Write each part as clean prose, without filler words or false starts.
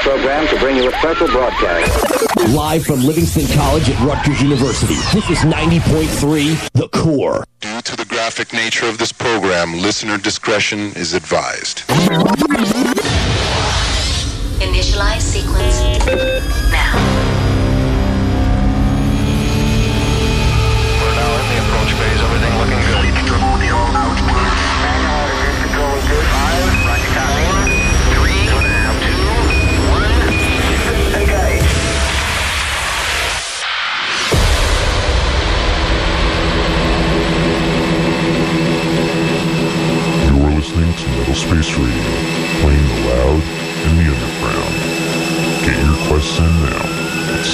program to bring you a special broadcast. Live from Livingston College at Rutgers University, this is 90.3 The Core. Due to the graphic nature of this program, listener discretion is advised. Initialize sequence now. We're now in the approach phase. Everything looking good. Control good. 5. Roger, copy. 3. 2.5. 2. 1. Engage. You are listening to Metal Space Radio, playing the loud and the underground. Get your requests in now at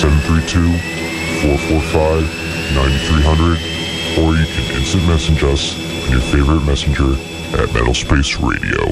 732-445-9300, or you can instant message us on your favorite messenger at Metal Space Radio.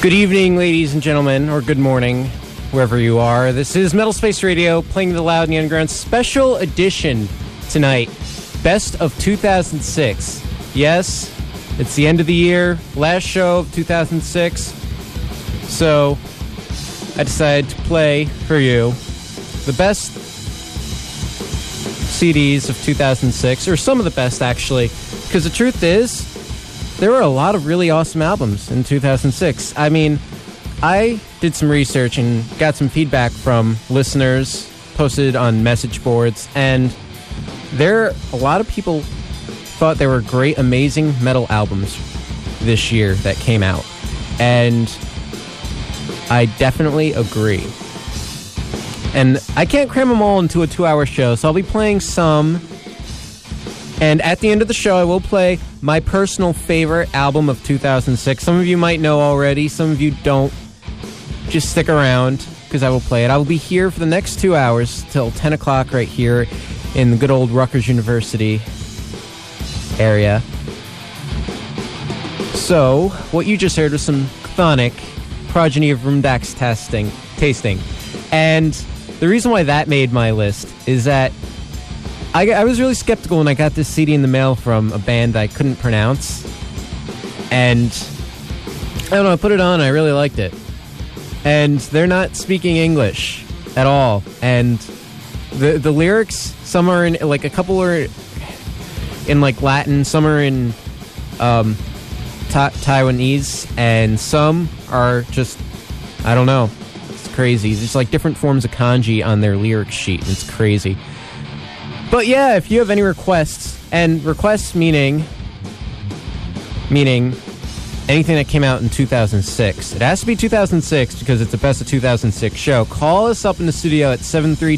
Good evening, ladies and gentlemen, or good morning, wherever you are. This is Metal Space Radio, playing the loud and the underground special edition tonight. Best of 2006. Yes, it's the end of the year, last show of 2006. So, I decided to play for you the best CDs of 2006, or some of the best, actually. Because the truth is, there were a lot of really awesome albums in 2006. I mean, I did some research and got some feedback from listeners posted on message boards, and a lot of people thought there were great, amazing metal albums this year that came out. And I definitely agree. And I can't cram them all into a 2-hour show, so I'll be playing some. And at the end of the show, I will play my personal favorite album of 2006. Some of you might know already, some of you don't. Just stick around, because I will play it. I will be here for the next 2 hours, till 10 o'clock right here in the good old Rutgers University area. So, what you just heard was some Chthonic, progeny of Rumdax tasting. And the reason why that made my list is that I was really skeptical when I got this CD in the mail from a band I couldn't pronounce. And I don't know, I put it on, I really liked it. And they're not speaking English at all. And the lyrics, some are in, like, a couple are in, like, Latin, some are in Taiwanese, and some are just, I don't know, it's crazy. There's, like, different forms of kanji on their lyric sheet, and it's crazy. But yeah, if you have any requests, and requests meaning anything that came out in 2006. It has to be 2006 because it's the best of 2006 show. Call us up in the studio at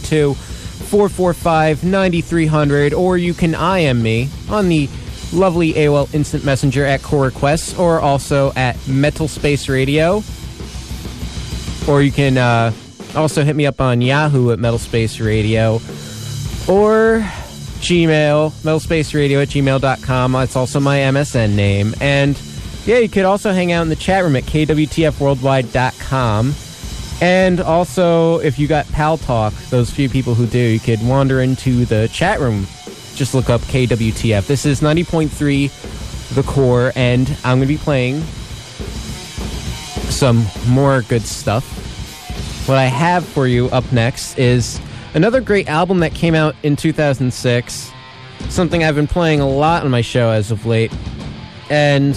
732-445-9300, or you can IM me on the lovely AOL Instant Messenger at Core Requests, or also at Metal Space Radio. Or you can also hit me up on Yahoo at Metal Space Radio, or Gmail, metalspaceradio@gmail.com. That's also my MSN name. And yeah, you could also hang out in the chat room at kwtfworldwide.com. And also, if you got Pal Talk, those few people who do, you could wander into the chat room. Just look up KWTF. This is 90.3 The Core, and I'm going to be playing some more good stuff. What I have for you up next is another great album that came out in 2006. Something I've been playing a lot on my show as of late. And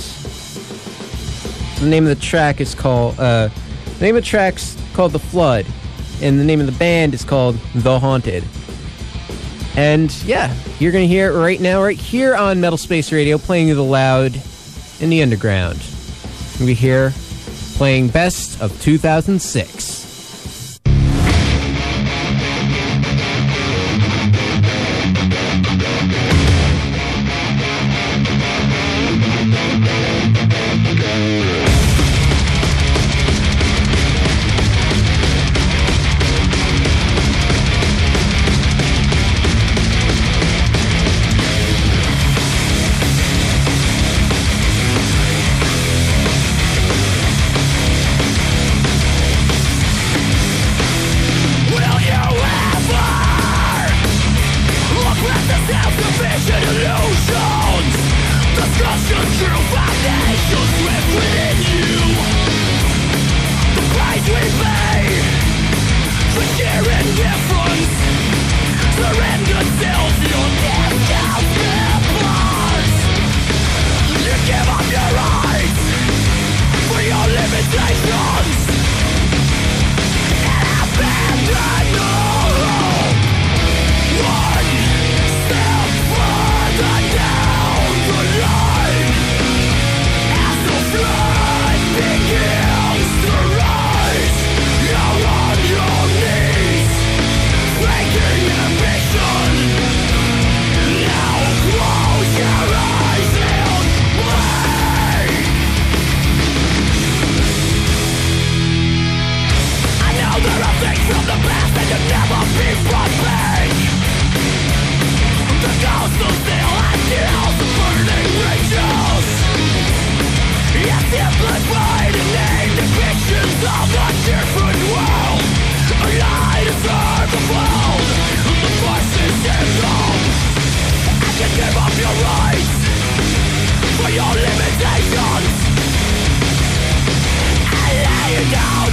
the name of the track is called The Flood, and the name of the band is called The Haunted. And yeah, you're gonna hear it right now, right here on Metal Space Radio, playing you the loud in the underground. We'll be here playing best of 2006. From the past and you never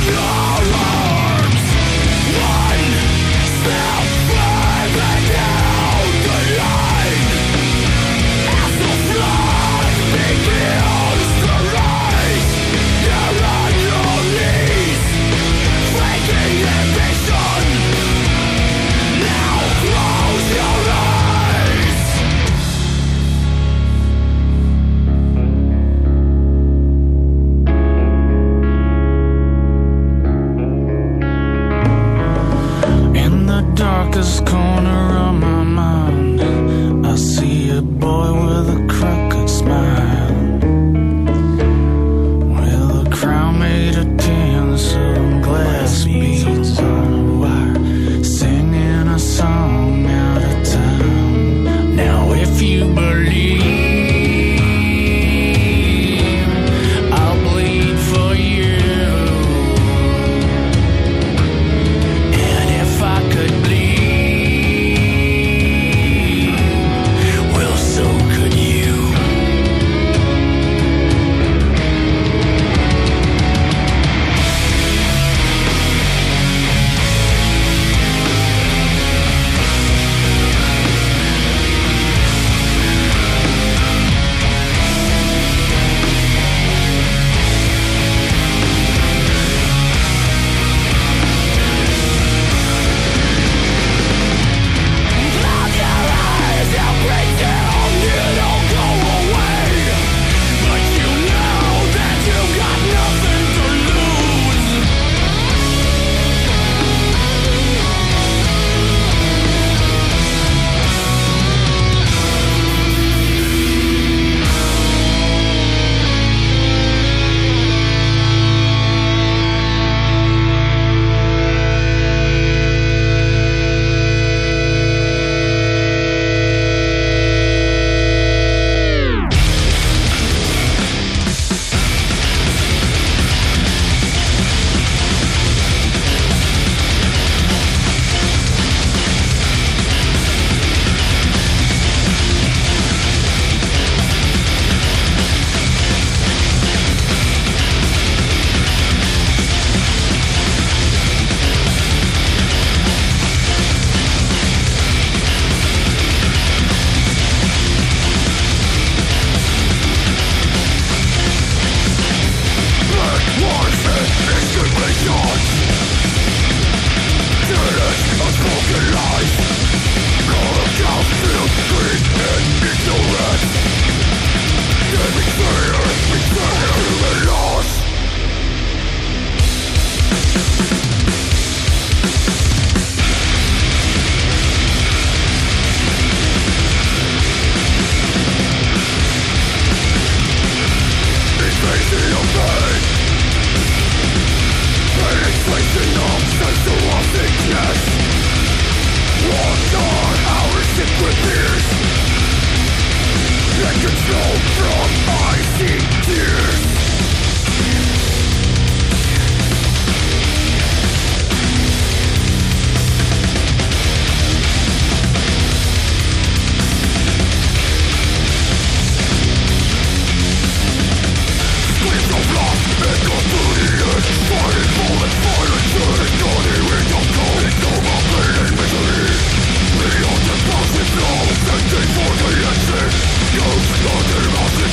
Ghost,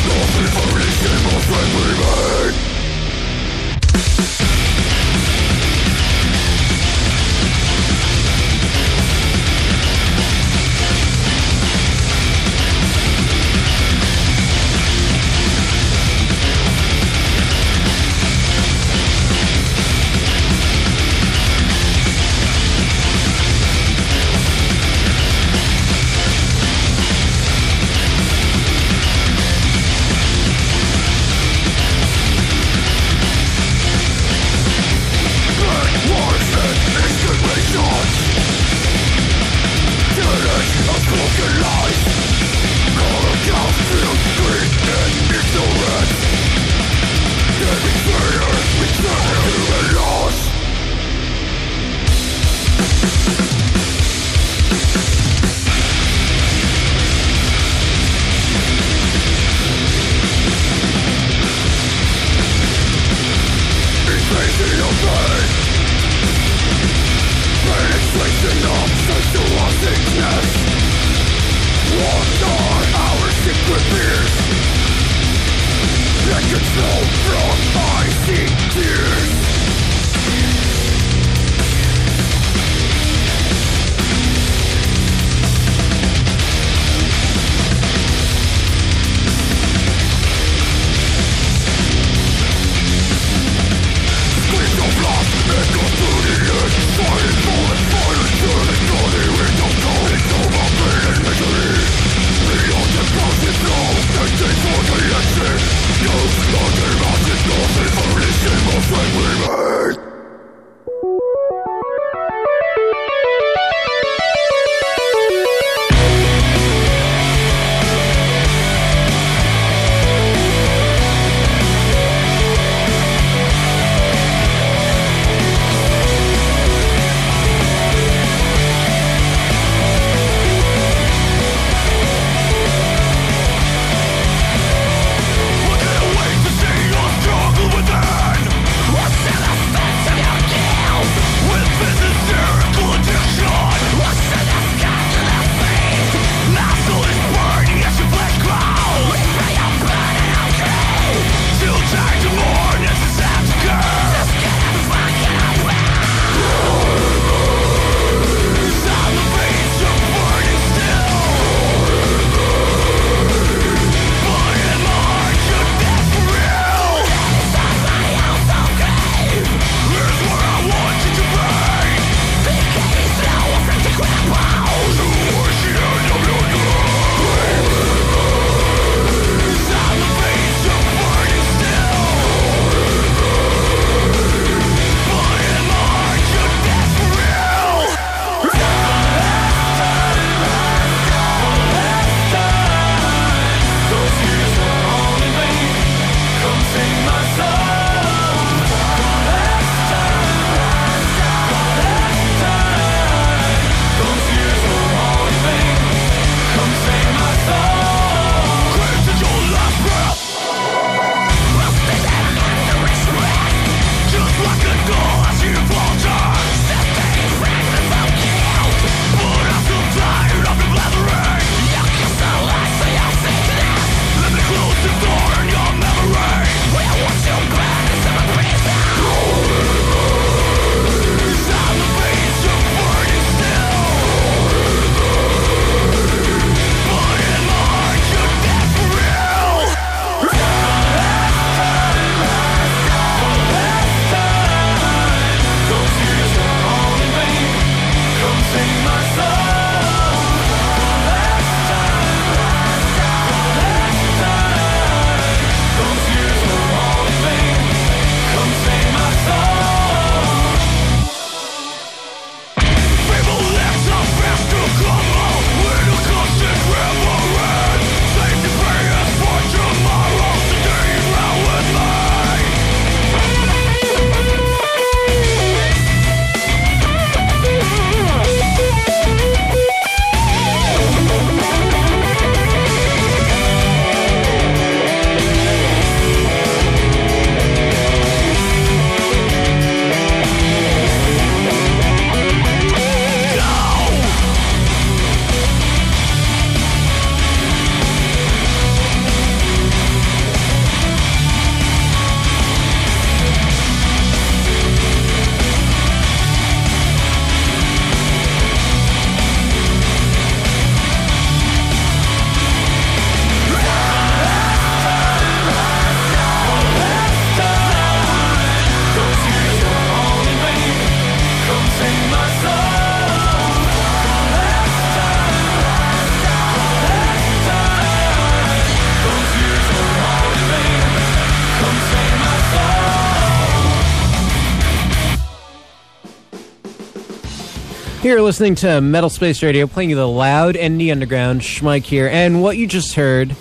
You're listening to Metal Space Radio, playing you the loud and the underground. Schmike here, and what you just heard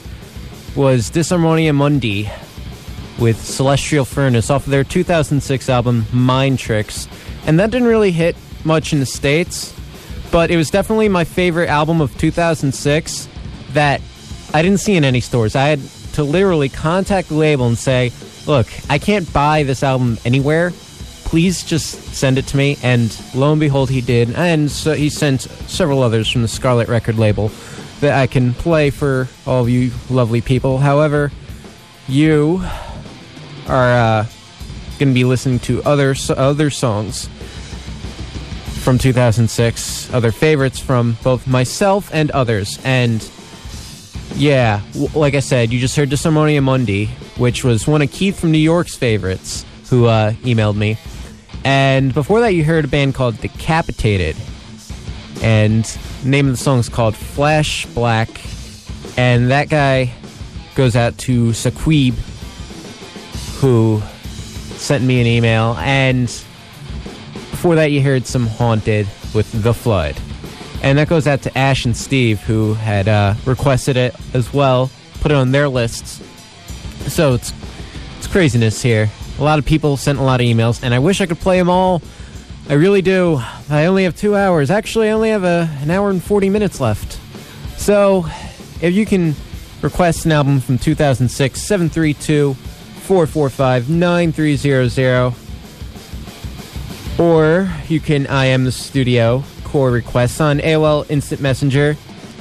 was Disharmonia Mundi with Celestial Furnace off of their 2006 album Mind Tricks, and that didn't really hit much in the States, but it was definitely my favorite album of 2006 that I didn't see in any stores. I had to literally contact the label and say, look, I can't buy this album anywhere. please just send it to me. And lo and behold, he did. And so he sent several others from the Scarlet record label that I can play for all of you lovely people. However, you are going to be listening to other songs from 2006, other favorites from both myself and others. And yeah, like I said, you just heard Disharmonia Mundi, which was one of Keith from New York's favorites, who emailed me. And before that, you heard a band called Decapitated. And the name of the song is called Flash Black. And that guy goes out to Saqib, who sent me an email. And before that, you heard some Haunted with The Flood. And that goes out to Ash and Steve, who had requested it as well, put it on their lists. So it's craziness here. A lot of people sent a lot of emails, and I wish I could play them all. I really do. I only have 2 hours. Actually, I only have an hour and 40 minutes left. So if you can request an album from 2006, 732-445-9300. Or you can IM the studio core requests on AOL Instant Messenger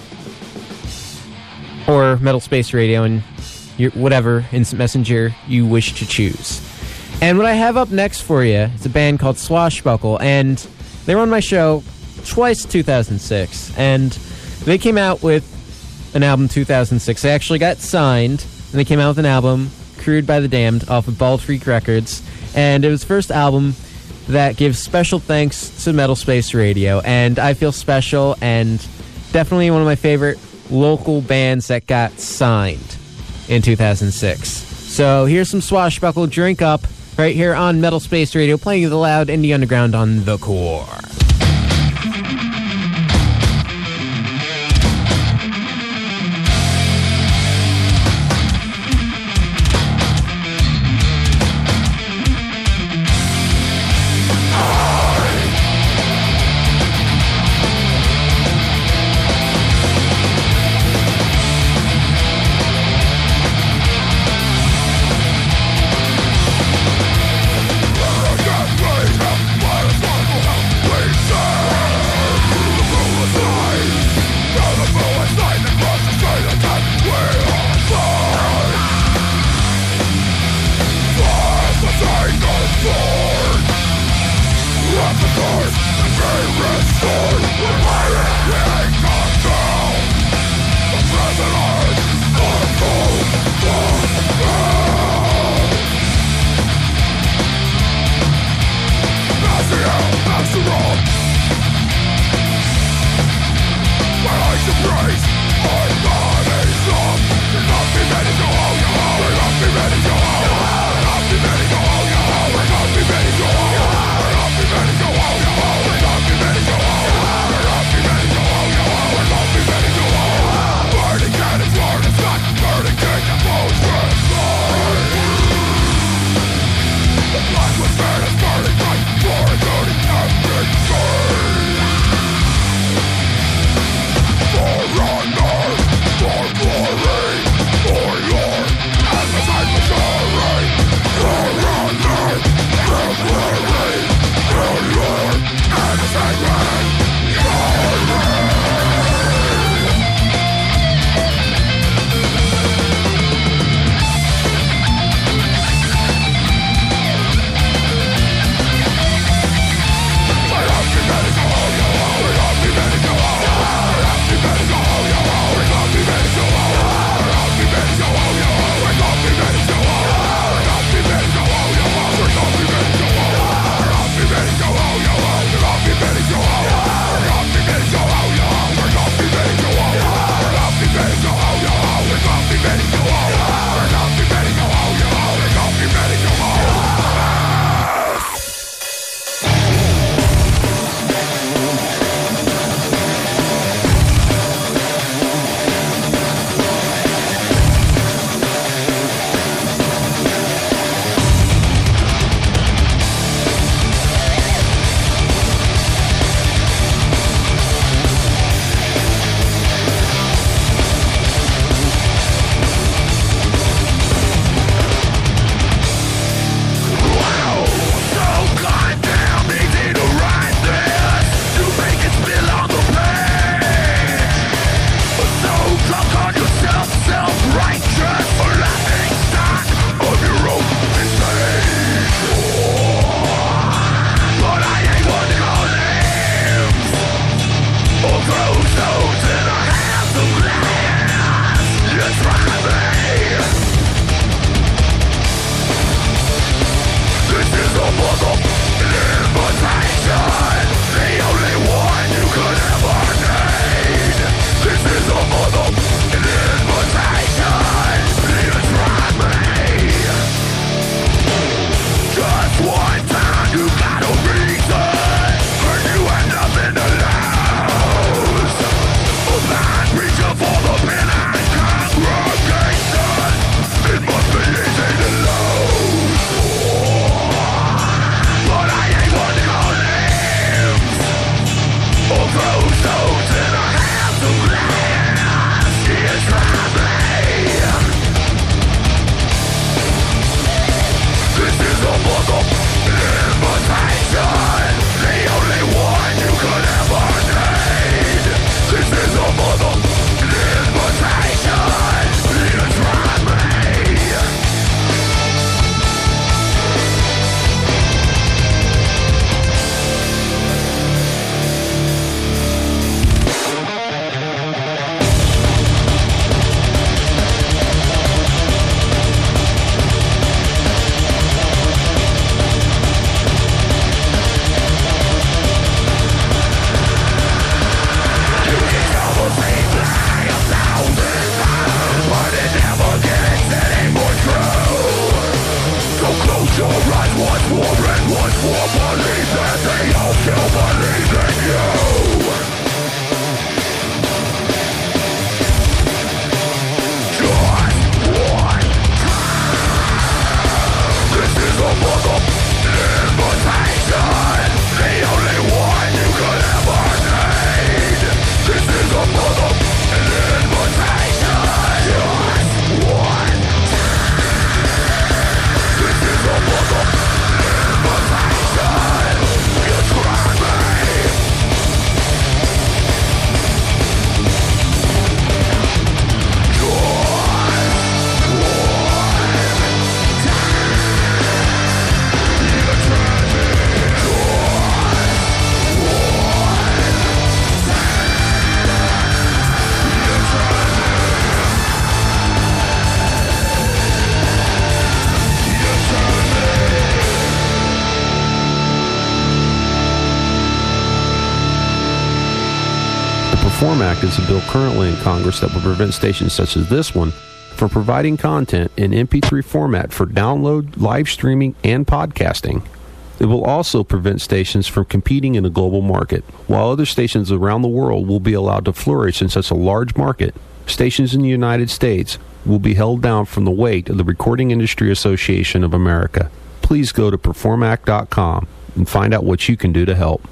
or Metal Space Radio and whatever Instant Messenger you wish to choose. And what I have up next for you is a band called Swashbuckle, and they were on my show twice 2006, and they came out with an album 2006. They actually got signed, and they came out with an album, Crude by the Damned, off of Bald Freak Records, and it was the first album that gives special thanks to Metal Space Radio, and I feel special, and definitely one of my favorite local bands that got signed in 2006. So here's some Swashbuckle, Drink Up, right here on Metal Space Radio, playing the loud indie underground on The Core. Wait Reform Act is a bill currently in Congress that will prevent stations such as this one from providing content in MP3 format for download, live streaming, and podcasting. It will also prevent stations from competing in a global market. While other stations around the world will be allowed to flourish in such a large market, stations in the United States will be held down from the weight of the Recording Industry Association of America. Please go to performact.com and find out what you can do to help.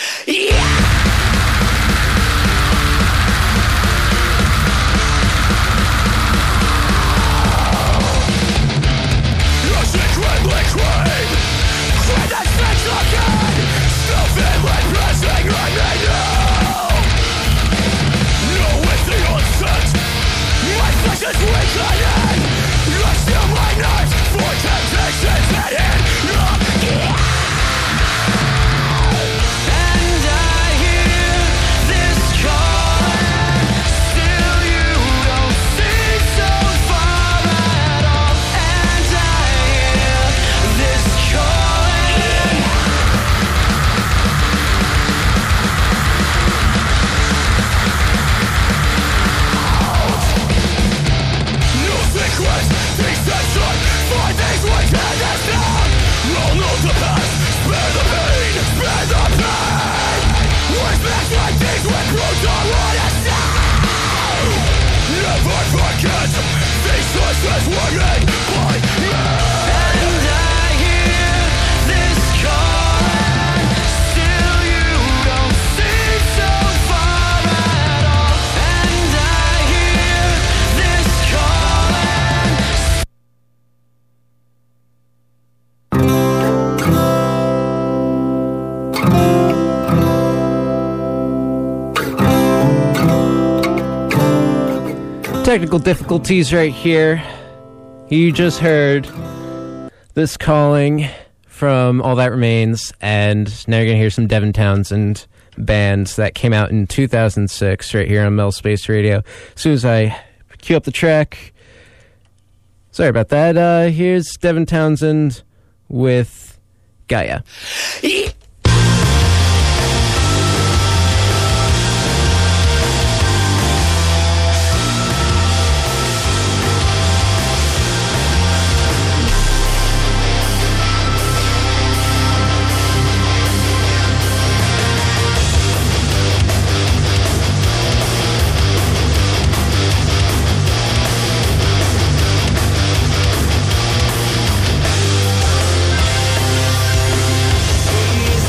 Technical difficulties right here. You just heard This Calling from All That Remains, and now you're going to hear some Devin Townsend bands that came out in 2006 right here on Mel Space Radio. As soon as I cue up the track, sorry about that, here's Devin Townsend with Gaia. Please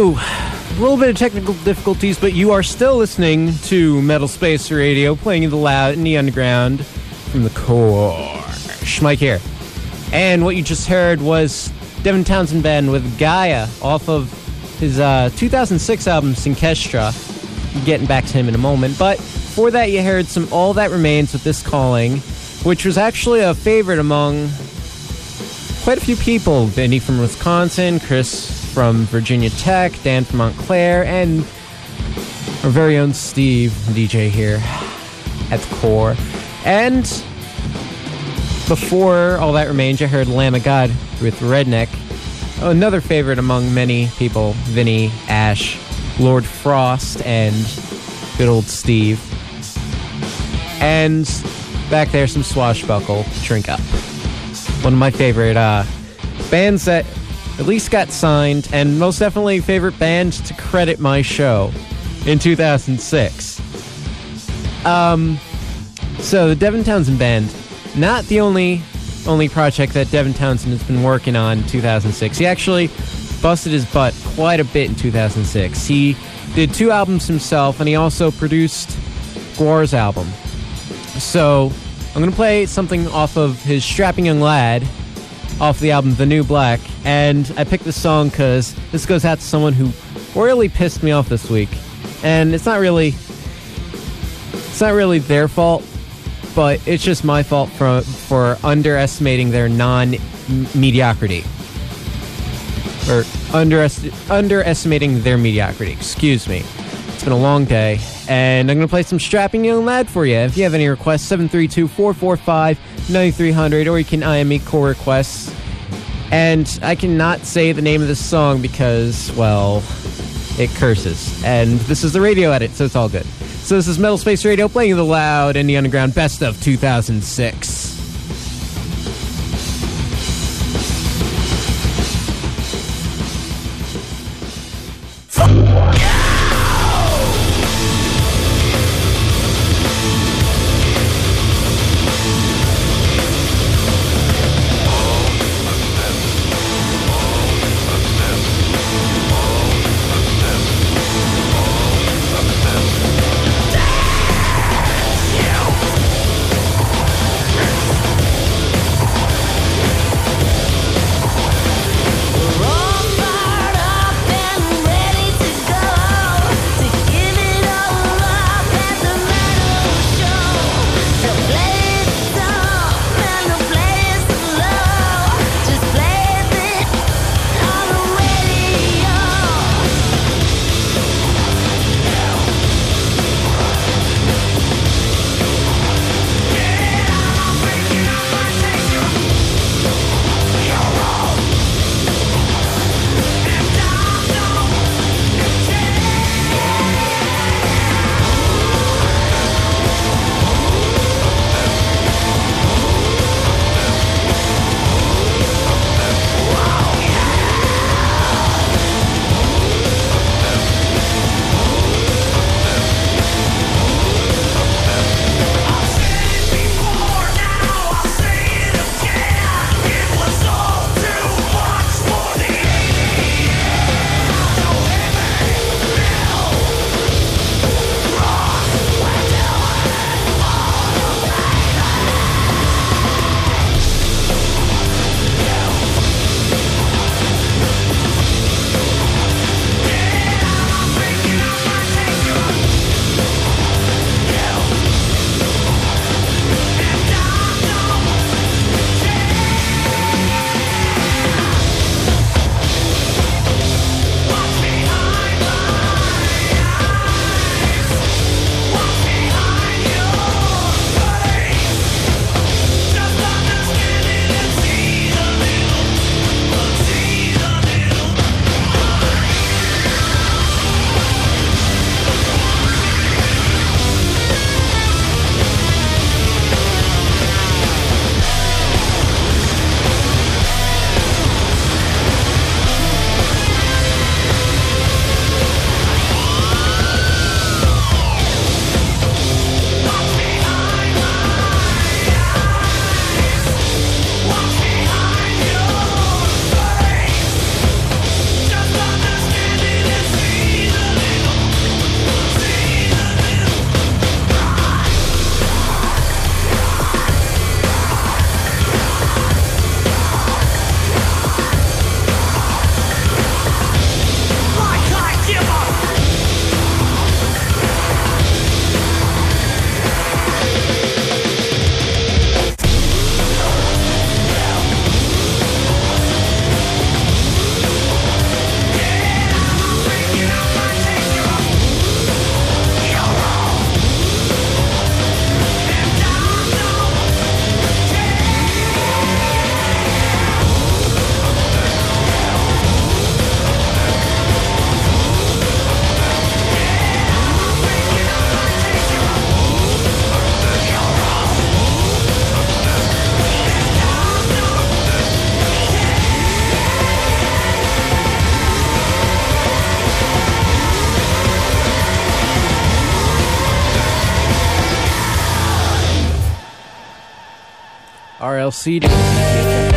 Whew. A little bit of technical difficulties, but you are still listening to Metal Space Radio, playing in the loud in the underground from the core. Schmike here. And what you just heard was Devin Townsend Band with Gaia off of his 2006 album Synkestra. Getting back to him in a moment. But before that, you heard some All That Remains with This Calling, which was actually a favorite among quite a few people. Vinny from Wisconsin, Chris from Virginia Tech, Dan from Montclair, and our very own Steve, DJ here at the core. And before All That Remains, you heard Lamb of God with Redneck. Oh, another favorite among many people, Vinny, Ash, Lord Frost, and good old Steve. And back there, some Swashbuckle, Shrink Up. One of my favorite bands that at least got signed, and most definitely favorite band to credit my show in 2006. So the Devin Townsend Band, not the only project that Devin Townsend has been working on in 2006. He actually busted his butt quite a bit in 2006. He did 2 albums himself, and he also produced Gwar's album. So I'm going to play something off of his Strapping Young Lad, off the album The New Black, and I picked this song because this goes out to someone who royally pissed me off this week. And it's not really their fault, but it's just my fault for underestimating their non-mediocrity. Or underestimating their mediocrity, excuse me. It's been a long day, and I'm going to play some Strapping Young Lad for you. If you have any requests, 732-445-9300, or you can IM me core requests. And I cannot say the name of this song because, well, it curses. And this is the radio edit, so it's all good. So this is Metal Space Radio, playing the loud and the underground best of 2006. Yeah. RLC to WTHF.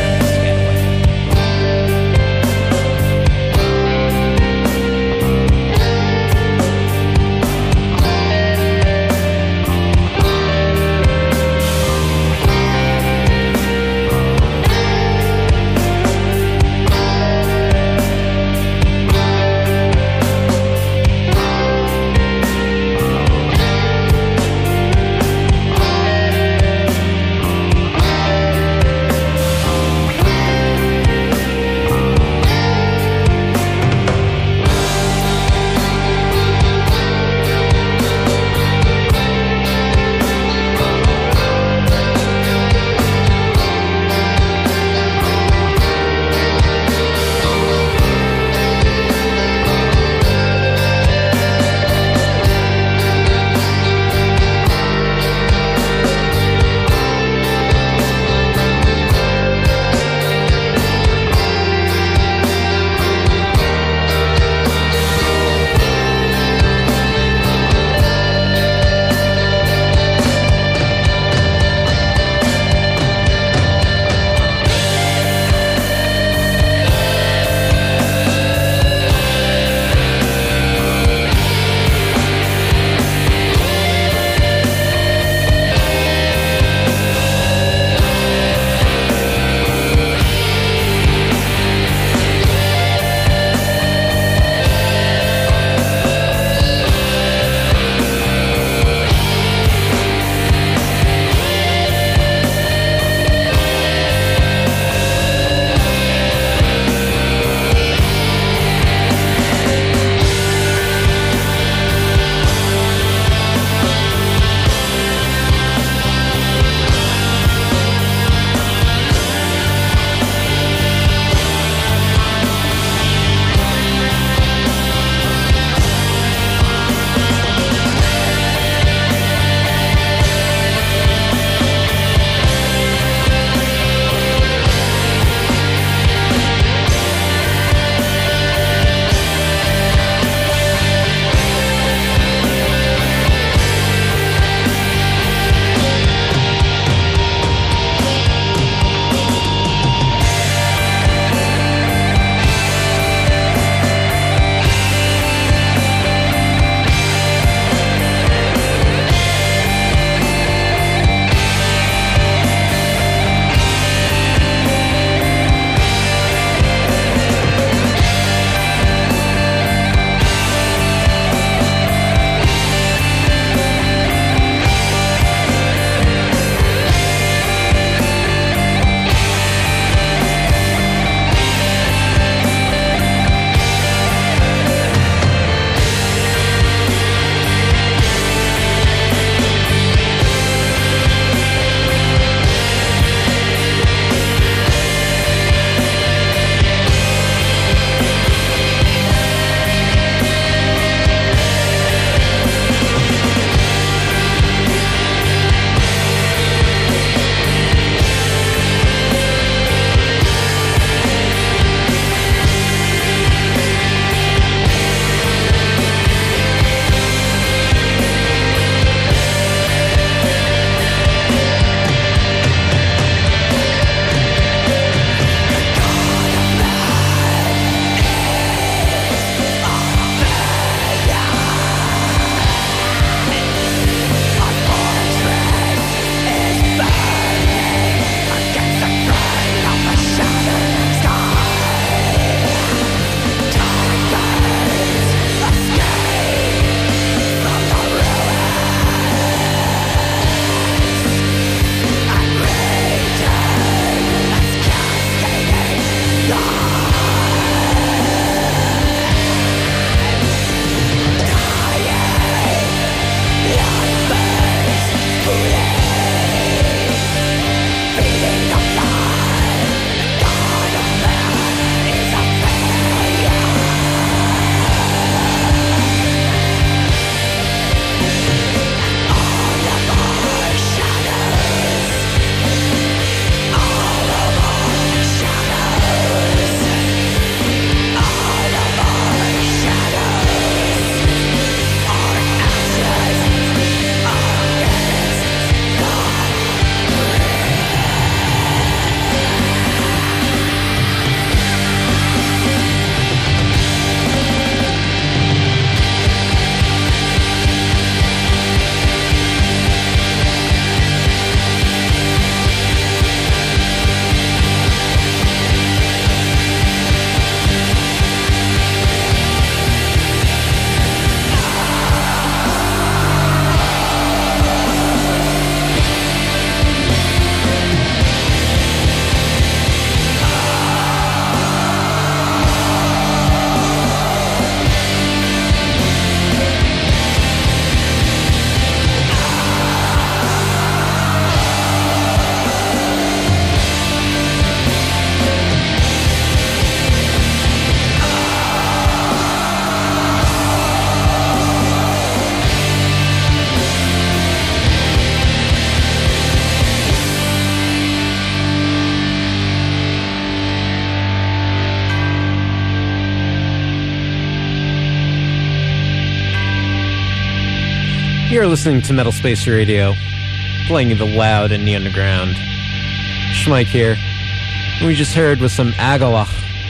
You're listening to Metal Space Radio, playing you the loud in the underground. Schmike here. We just heard with some Agala.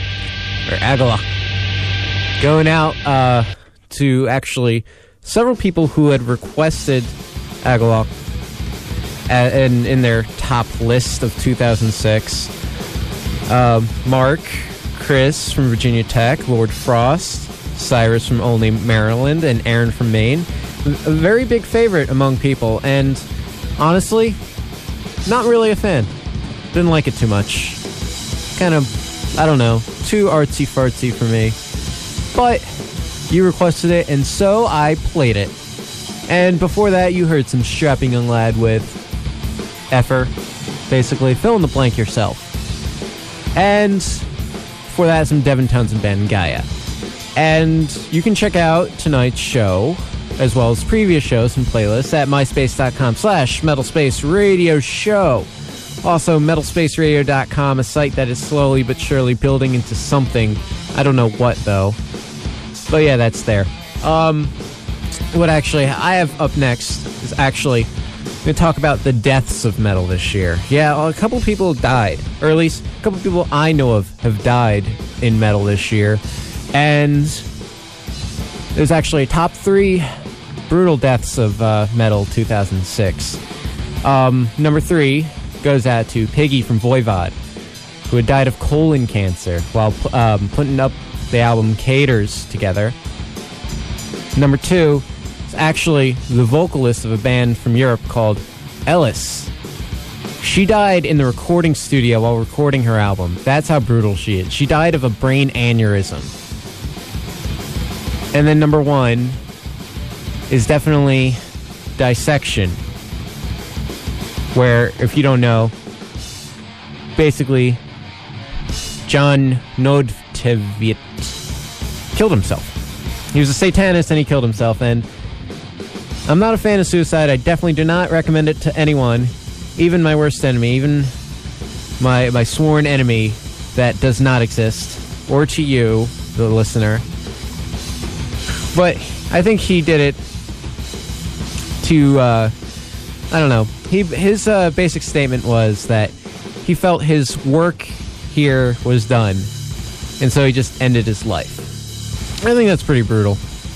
Going out to actually several people who had requested Agala in their top list of 2006. Mark, Chris from Virginia Tech, Lord Frost, Cyrus from Olney, Maryland, and Aaron from Maine. A very big favorite among people, and honestly, not really a fan. Didn't like it too much. Kind of, I don't know, too artsy-fartsy for me. But you requested it, and so I played it. And before that, you heard some strapping young lad with Effer, basically, fill in the blank yourself. And before that, some Devin Townsend Band, Gaia. And you can check out tonight's show, as well as previous shows and playlists at myspace.com/metalspaceradio-show. Also, metalspaceradio.com, a site that is slowly but surely building into something. I don't know what, though. But yeah, that's there. What actually I have up next is actually I'm going to talk about the deaths of metal this year. Yeah, a couple people died, or at least a couple people I know of have died in metal this year. And there's actually top 3 brutal deaths of metal 2006. Number 3 goes out to Piggy from Voivod, who had died of colon cancer while putting up the album Caters together. Number 2 is actually the vocalist of a band from Europe called Ellis. She died in the recording studio while recording her album. That's how brutal she is. She died of a brain aneurysm. And then number 1 is definitely Dissection, where, if you don't know, basically John Nodtvedt killed himself. He was a satanist and he killed himself, and I'm not a fan of suicide. I definitely do not recommend it to anyone, even my worst enemy, even my sworn enemy that does not exist, or to you, the listener. But I think he did it to, I don't know. His basic statement was that he felt his work here was done, and so he just ended his life. I think that's pretty brutal.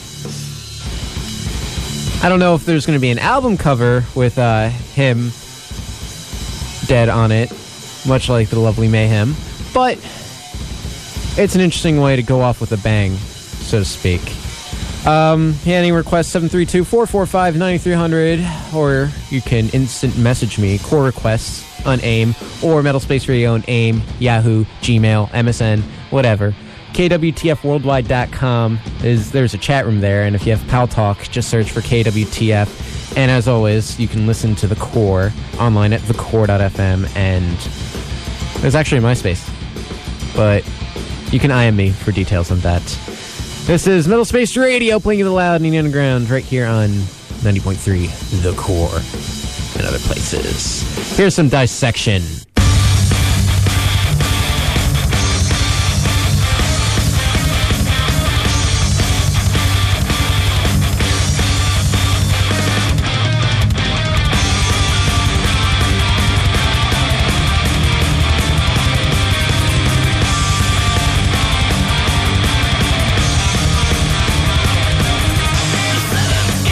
I don't know if there's going to be an album cover with him dead on it, much like the Lovely Mayhem, but it's an interesting way to go off with a bang, so to speak. Any requests, 732-445-9300, or you can instant message me, core requests on AIM, or Metal Space Radio on AIM, Yahoo, Gmail, MSN, whatever. KWTFworldwide.com, there's a chat room there, and if you have Pal Talk, just search for KWTF. And as always, you can listen to The Core online at thecore.fm, and there's actually MySpace, but you can IM me for details on that. This is Metal Space Radio, playing you the loud and the underground, right here on 90.3 The Core and other places. Here's some Dissection.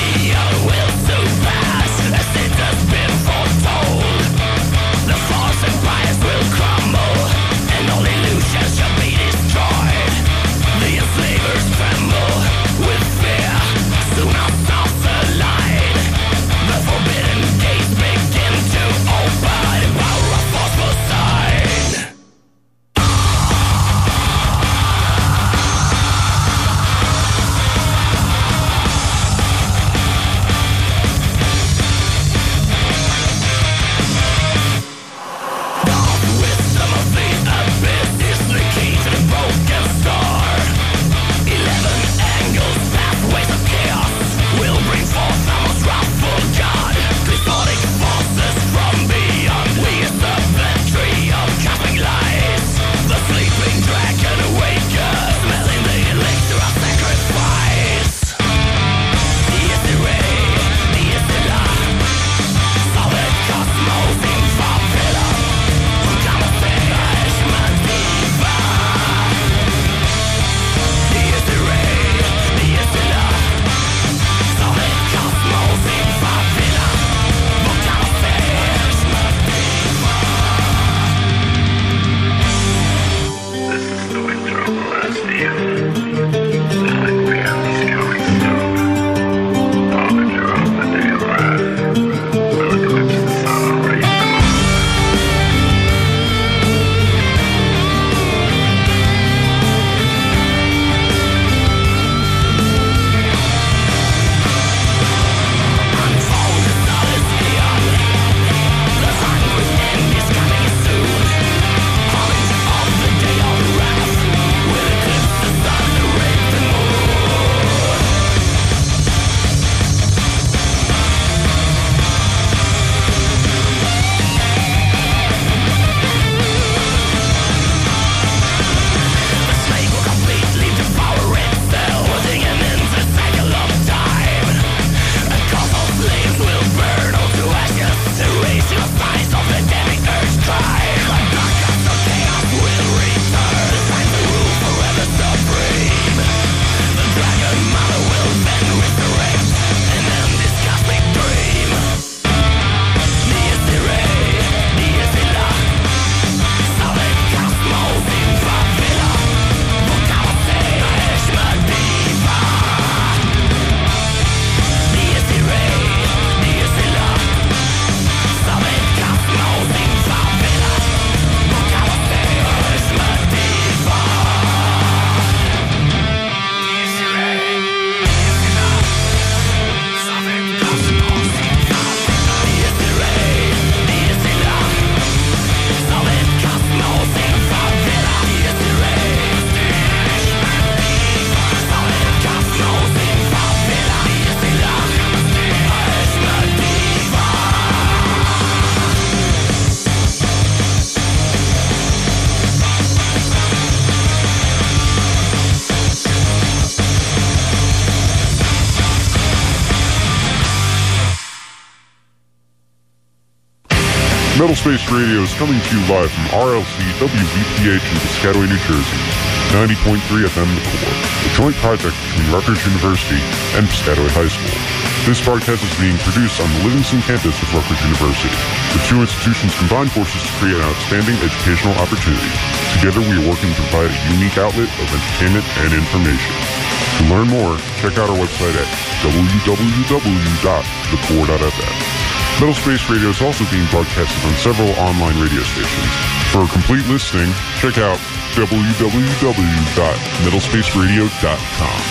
Will so fast, as it has been foretold. The force and Metal Space Radio is coming to you live from RLC WVPH in Piscataway, New Jersey. 90.3 FM The Core, a joint project between Rutgers University and Piscataway High School. This broadcast is being produced on the Livingston campus of Rutgers University. The two institutions combine forces to create an outstanding educational opportunity. Together we are working to provide a unique outlet of entertainment and information. To learn more, check out our website at www.thecore.fm. Metal Space Radio is also being broadcasted on several online radio stations. For complete listing, check out www.metalspaceradio.com.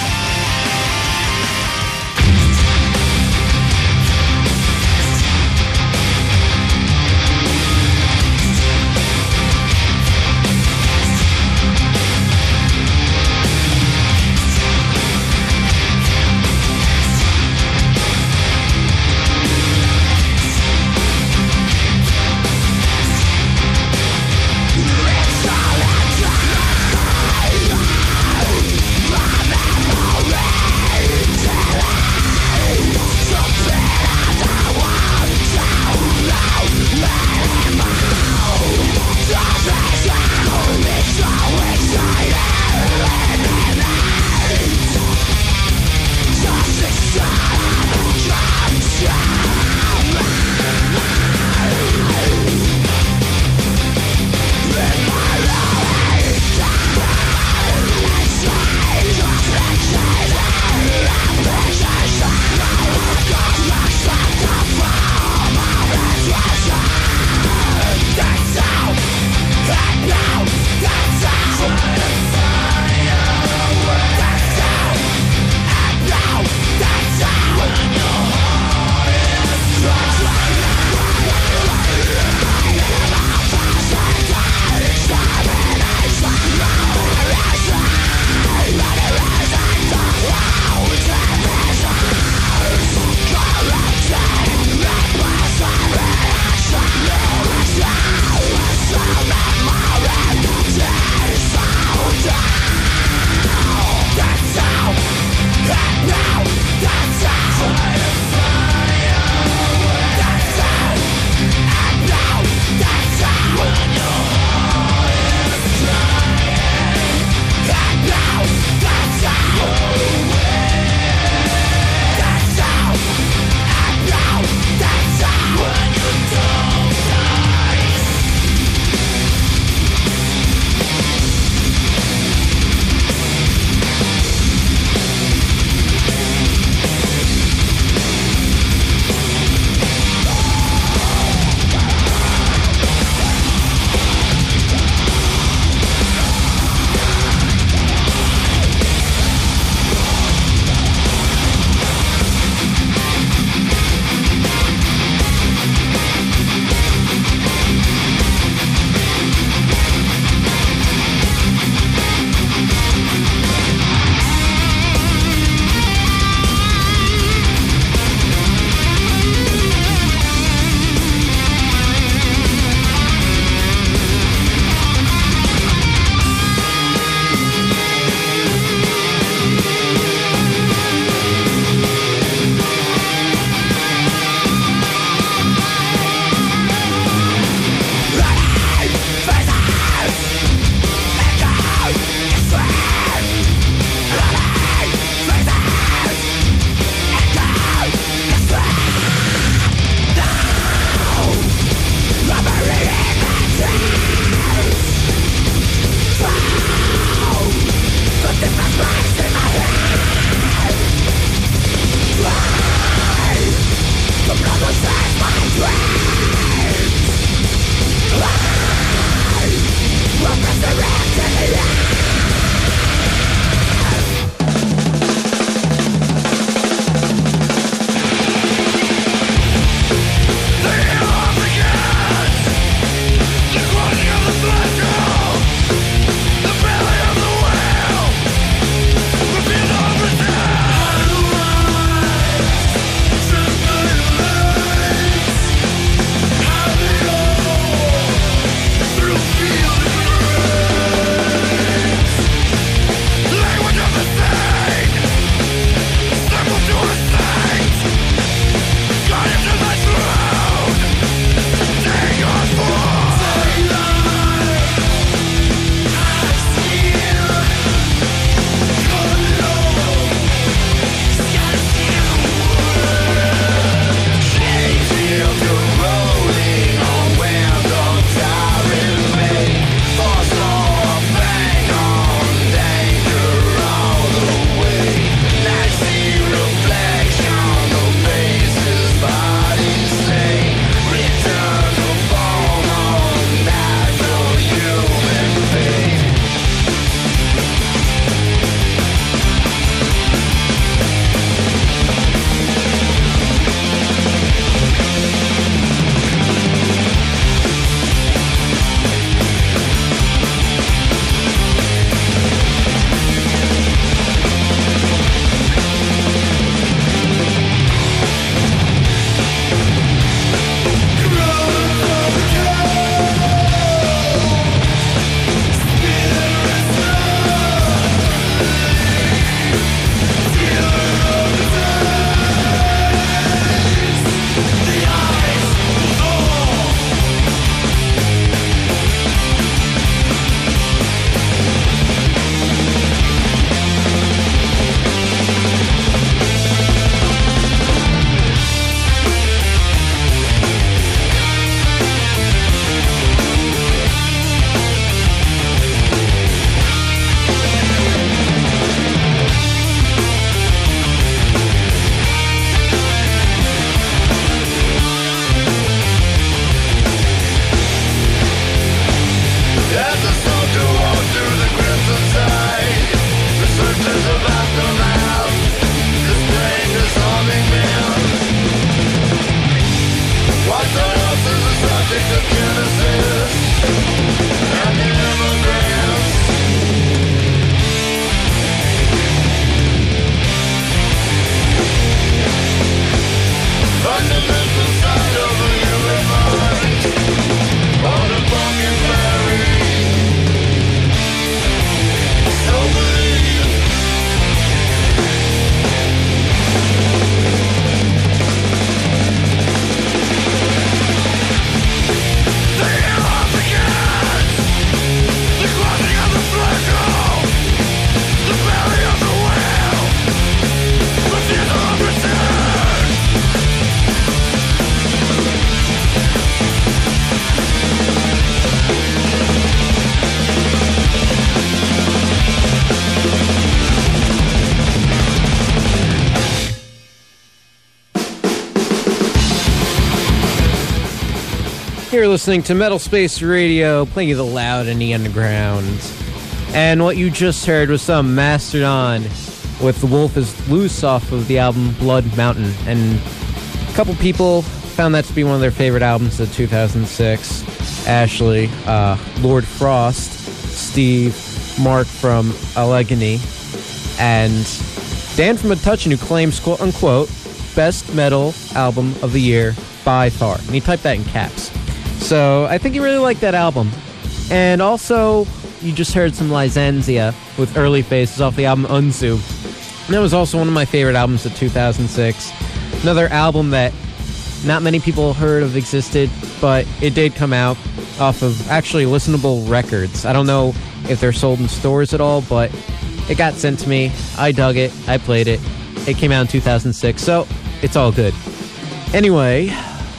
You're listening to Metal Space Radio, playing you the loud and the underground. And what you just heard was some Mastodon with The Wolf is Loose off of the album Blood Mountain. And a couple people found that to be one of their favorite albums of 2006. Ashley, Lord Frost, Steve, Mark from Allegheny, and Dan from Metuchen, who claims, quote unquote, best metal album of the year by far. And he typed that in caps. So I think you really like that album. And also, you just heard some Lizenzia with Early Faces off the album Unzu. And that was also one of my favorite albums of 2006. Another album that not many people heard of existed, but it did come out off of actually listenable records. I don't know if they're sold in stores at all, but it got sent to me. I dug it. I played it. It came out in 2006, so it's all good. Anyway,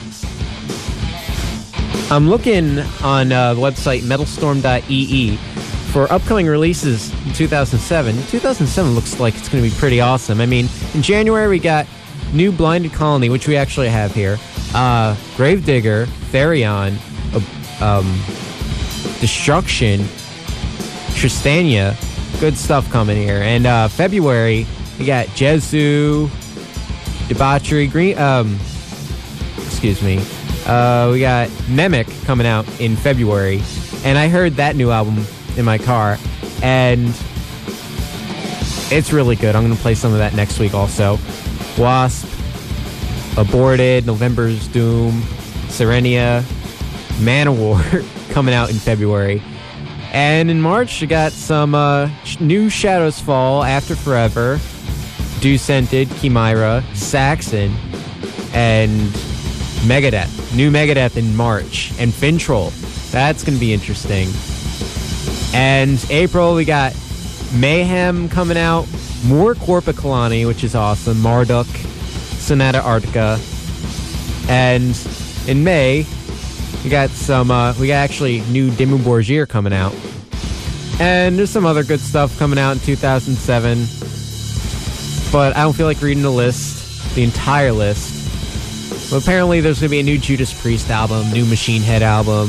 I'm looking on the website metalstorm.ee for upcoming releases in 2007. 2007 looks like it's going to be pretty awesome. I mean, in January we got New Blinded Colony, which we actually have here, Gravedigger, Therion, Destruction, Tristania. Good stuff coming here. And February we got Jesu, Debauchery, Green. We got Memic coming out in February, and I heard that new album in my car, and it's really good. I'm going to play some of that next week also. Wasp, Aborted, November's Doom, Serenia, Manowar coming out in February. And in March, we got some new Shadows Fall, After Forever, Dew-Scented, Chimera, Saxon, and Megadeth. New Megadeth in March. And Fintroll. That's going to be interesting. And April, we got Mayhem coming out. More Corpicalani, which is awesome. Marduk. Sonata Arctica. And in May, we got actually new Dimmu Borgir coming out. And there's some other good stuff coming out in 2007. But I don't feel like reading the entire list. But apparently there's going to be a new Judas Priest album, new Machine Head album,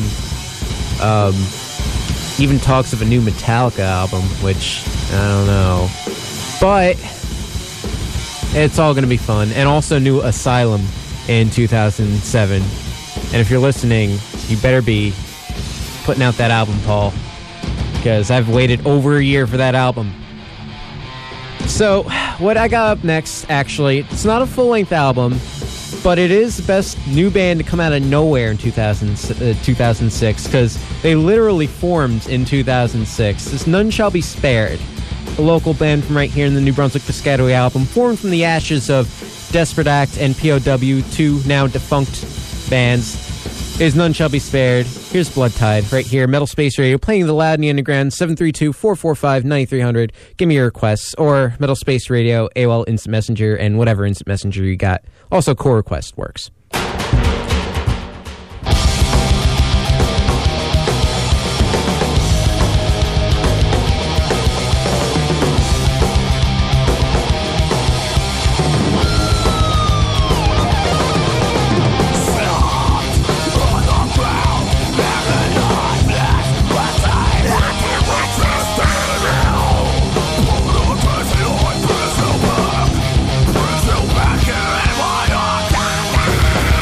even talks of a new Metallica album, which, I don't know. But it's all going to be fun. And also new Asylum in 2007. And if you're listening, you better be putting out that album, Paul, because I've waited over a year for that album. So, what I got up next, actually, it's not a full-length album, but it is the best new band to come out of nowhere in 2006, because they literally formed in 2006. This None Shall Be Spared, a local band from right here in the New Brunswick Piscataway album, formed from the ashes of Desperate Act and POW, two now defunct bands, is None Shall Be Spared. Here's Blood Tide right here, Metal Space Radio, playing the loud in the underground, 732-445-9300. Give me your requests, or Metal Space Radio, AOL Instant Messenger, and whatever Instant Messenger you got. Also, Core Request works. Back here in my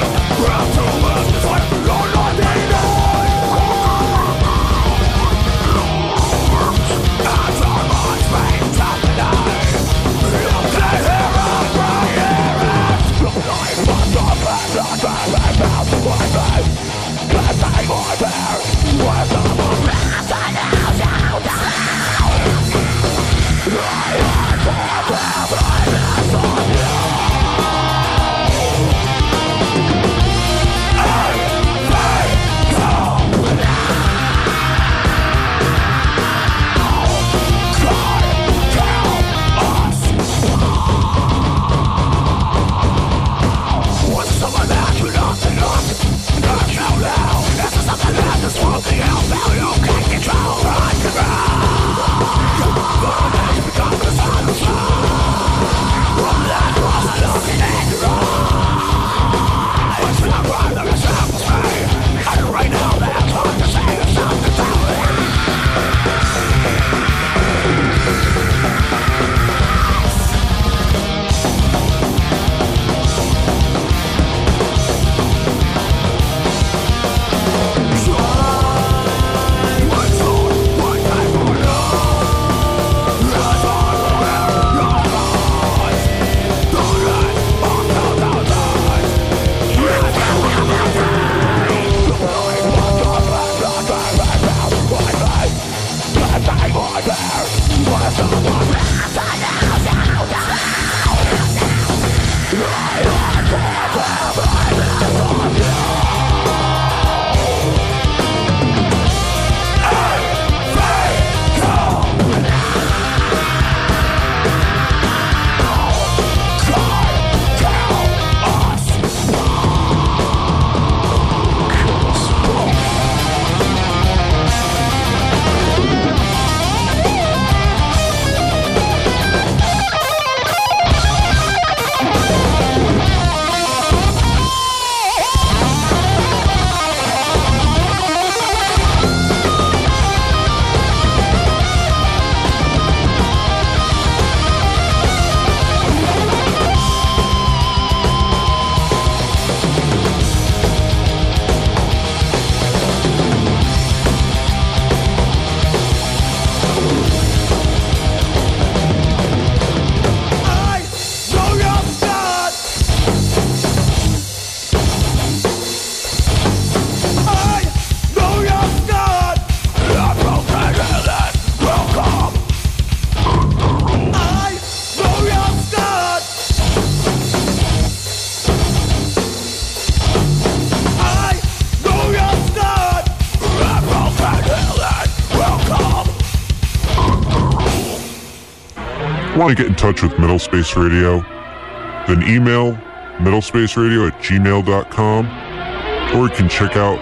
want to get in touch with Metal Space Radio, then email metalspaceradio@gmail.com, or you can check out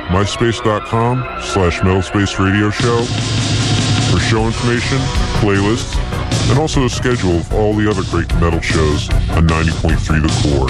myspace.com/metalspaceradioshow for show information, playlists, and also a schedule of all the other great metal shows on 90.3 The Core.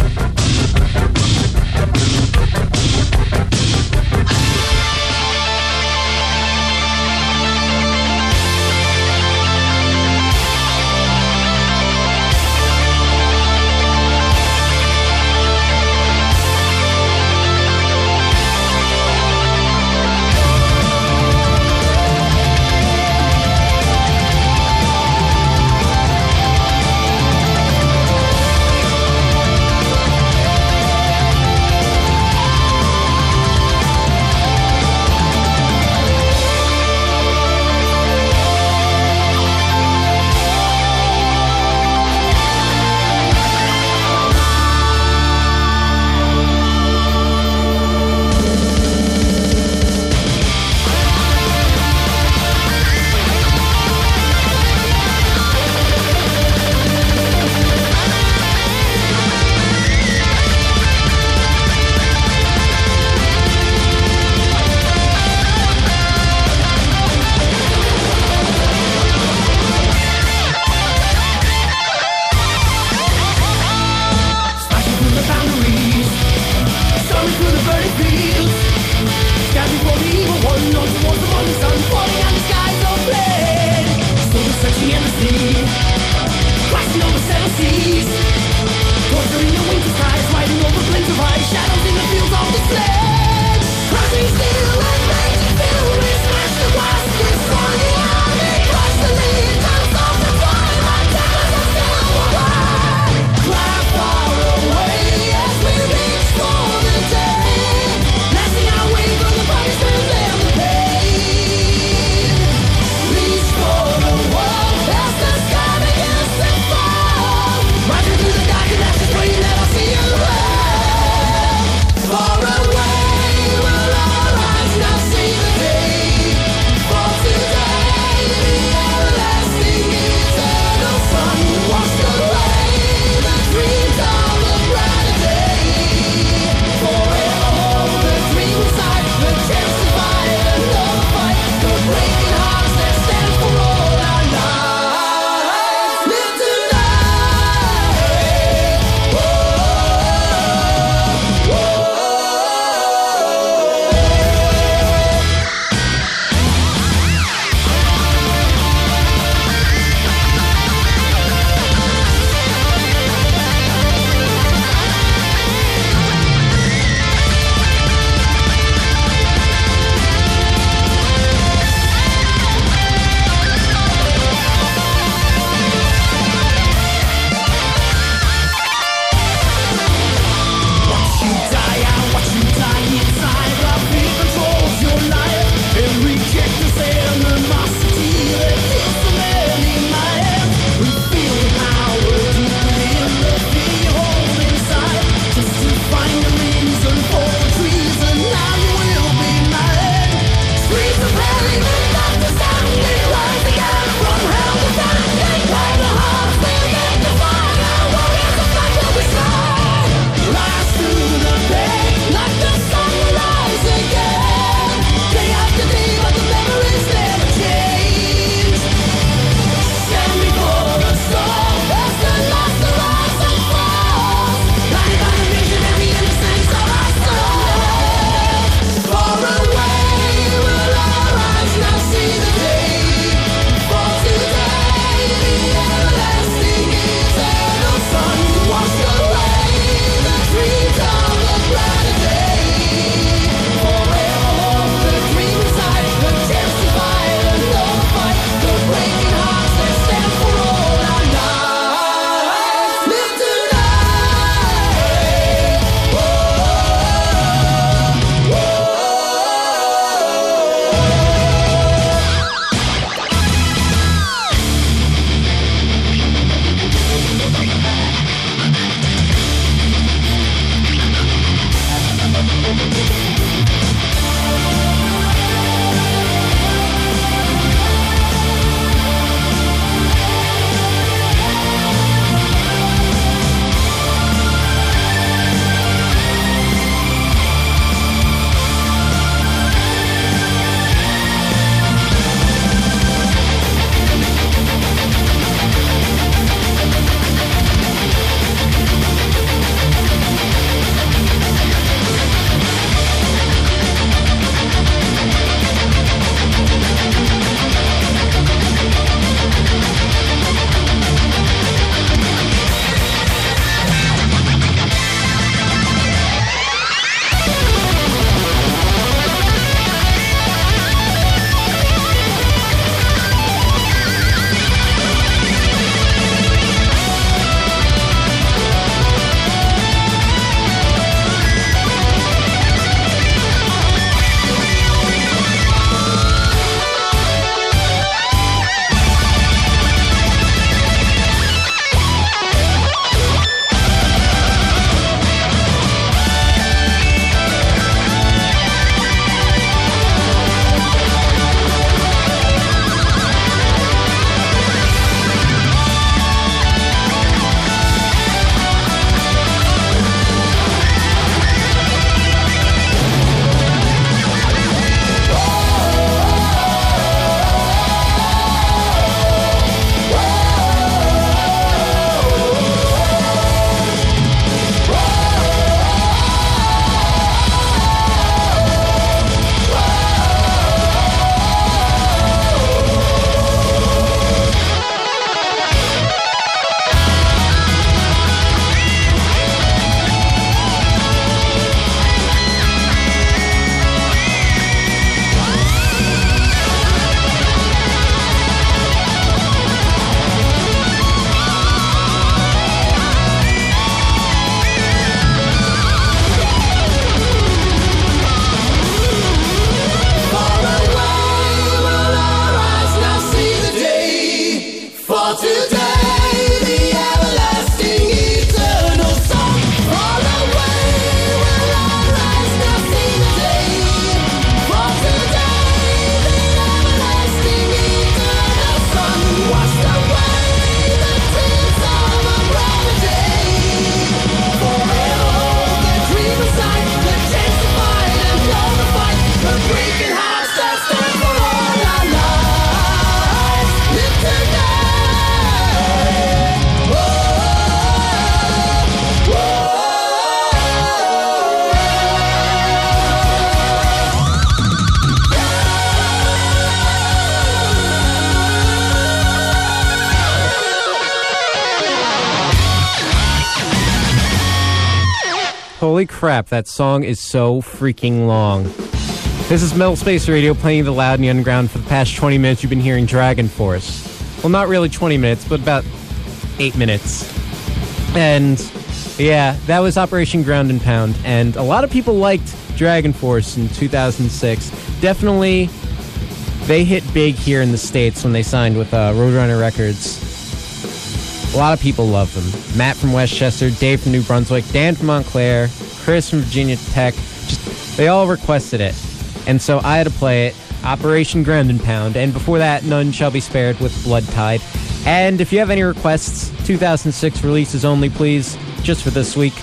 Holy crap, that song is so freaking long. This is Metal Space Radio playing the loud and the underground. For the past 20 minutes, you've been hearing Dragon Force. Well, not really 20 minutes, but about 8 minutes. And, yeah, that was Operation Ground and Pound. And a lot of people liked Dragon Force in 2006. Definitely, they hit big here in the States when they signed with Roadrunner Records. A lot of people love them. Matt from Westchester, Dave from New Brunswick, Dan from Montclair, Chris from Virginia Tech. They all requested it. And so I had to play it. Operation Ground and Pound. And before that, None Shall Be Spared with Blood Tide. And if you have any requests, 2006 releases only, please, just for this week,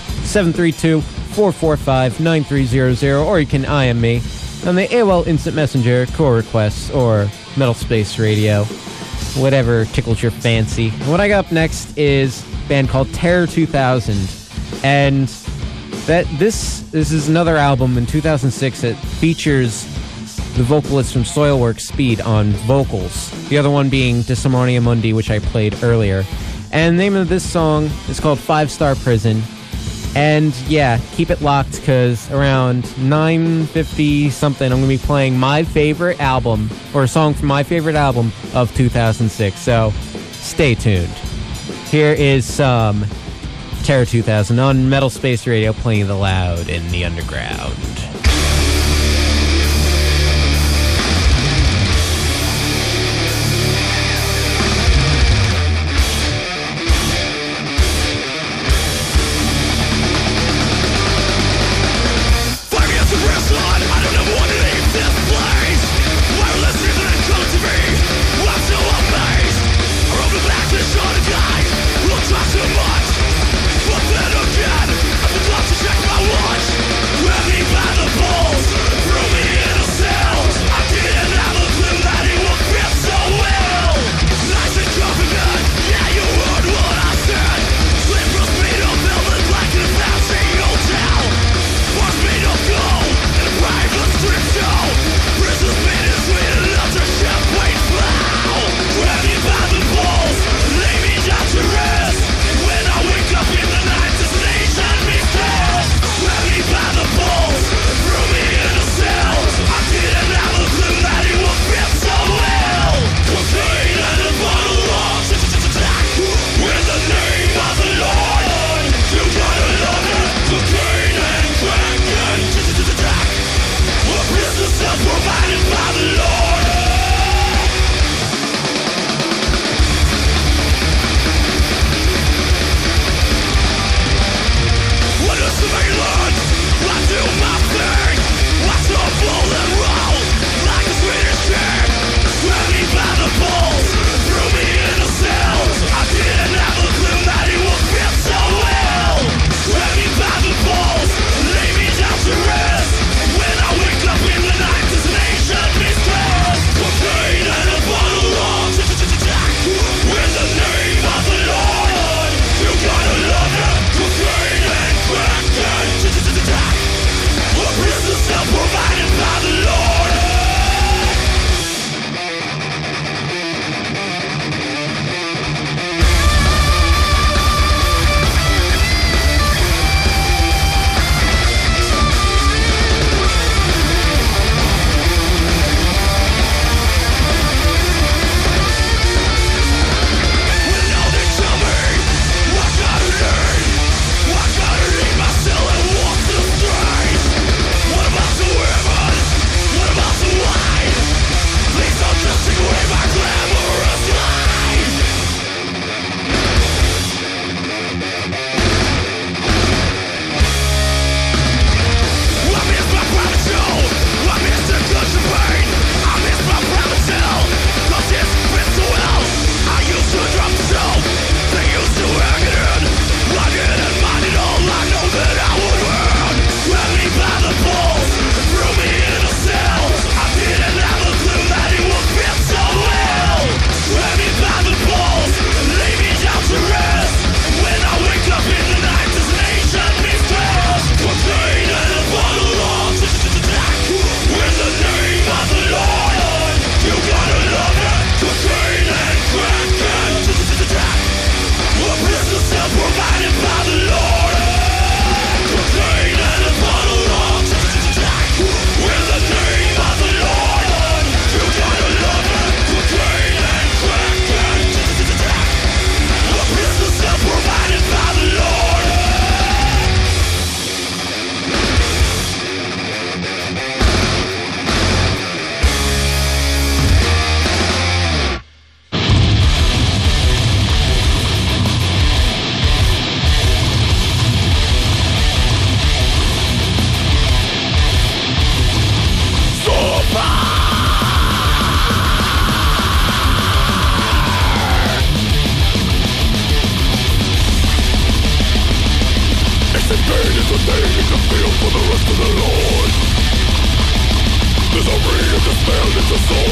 732-445-9300, or you can IM me on the AOL Instant Messenger, Core Requests, or Metal Space Radio, whatever tickles your fancy. And what I got up next is a band called Terror 2000, and this is another album in 2006 that features the vocalist from Soilworks, Speed, on vocals. The other one being Disharmonia Mundi, which I played earlier. And the name of this song is called 5-Star Prison. And yeah, keep it locked, because around 9:50 something, I'm going to be playing my favorite album, or a song from my favorite album of 2006. So stay tuned. Here is some Terror 2000 on Metal Space Radio, playing the loud in the underground. Check my watch. Let me back.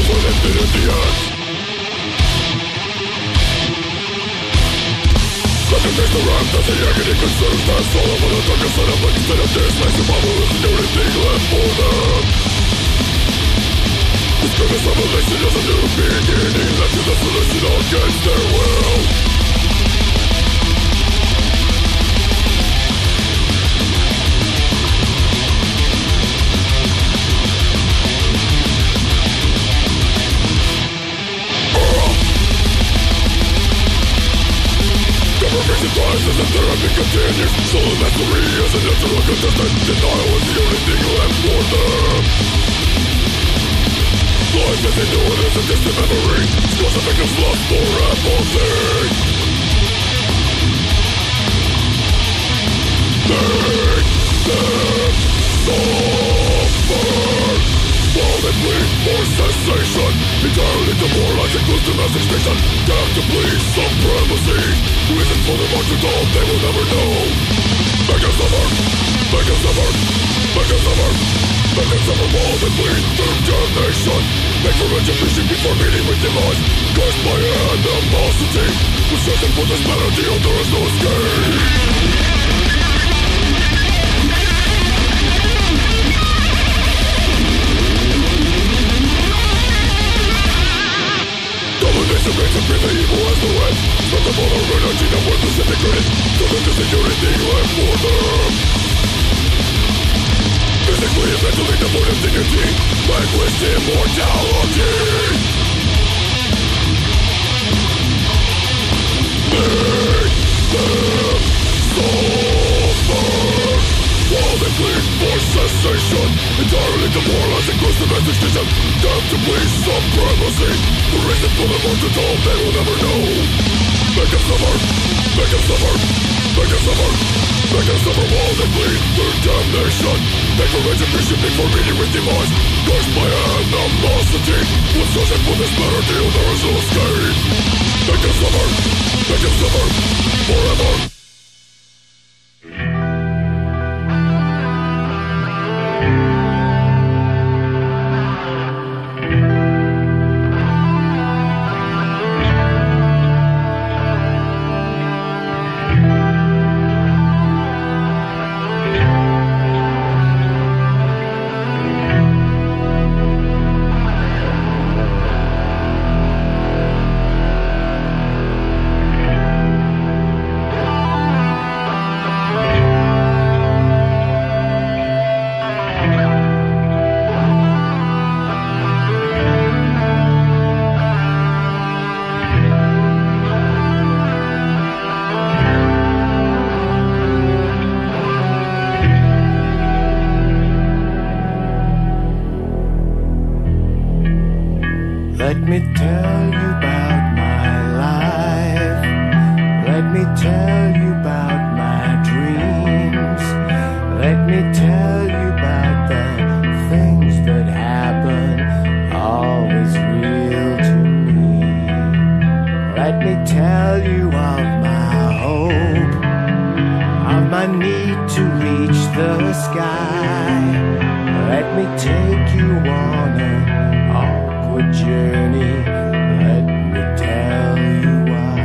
Let me tell you about my life. Let me tell you about my dreams. Let me tell you about the things that happen, always real to me. Let me tell you of my hope, of my need to reach the sky. Let me take you on a journey, let me tell you why.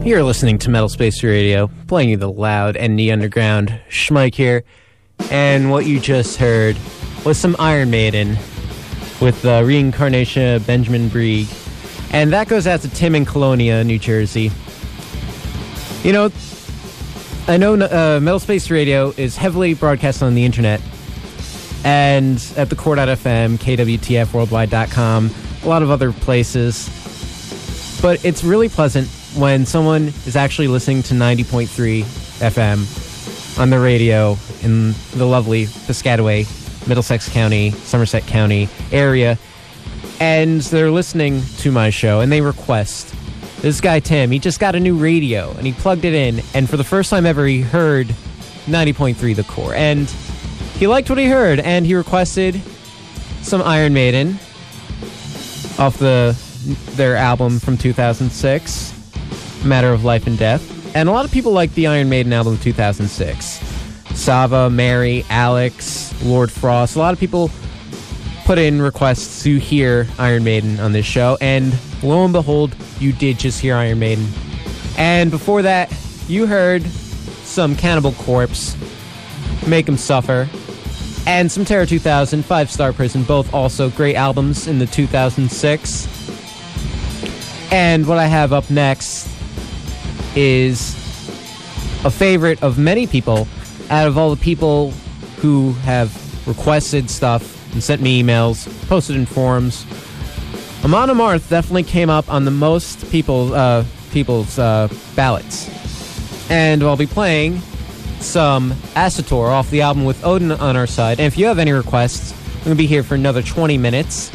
You're listening to Metal Space Radio, playing you the loud and the underground. Schmike here. And what you just heard was some Iron Maiden with the reincarnation of Benjamin Brieg. And that goes out to Tim in Colonia, New Jersey. You know, I know Metal Space Radio is heavily broadcast on the internet. And at the Core.fm, KWTFworldwide.com, a lot of other places. But it's really pleasant when someone is actually listening to 90.3 FM on the radio in the lovely Piscataway, Middlesex County, Somerset County area, and they're listening to my show, and they request, this guy Tim, he just got a new radio, and he plugged it in, and for the first time ever, he heard 90.3 The Core, and he liked what he heard, and he requested some Iron Maiden off their album from 2006, Matter of Life and Death. And a lot of people like the Iron Maiden album of 2006. Sava, Mary, Alex, Lord Frost. A lot of people put in requests to hear Iron Maiden on this show. And lo and behold, you did just hear Iron Maiden. And before that, you heard some Cannibal Corpse, Make 'Em Suffer, and some Terror 2000, 5-Star Prison, both also great albums in the 2006. And what I have up next is a favorite of many people out of all the people who have requested stuff and sent me emails, posted in forums. Amon Amarth definitely came up on the most people's ballots. And I'll be playing some Asator off the album with Odin on our side. And if you have any requests, I'm going to be here for another 20 minutes.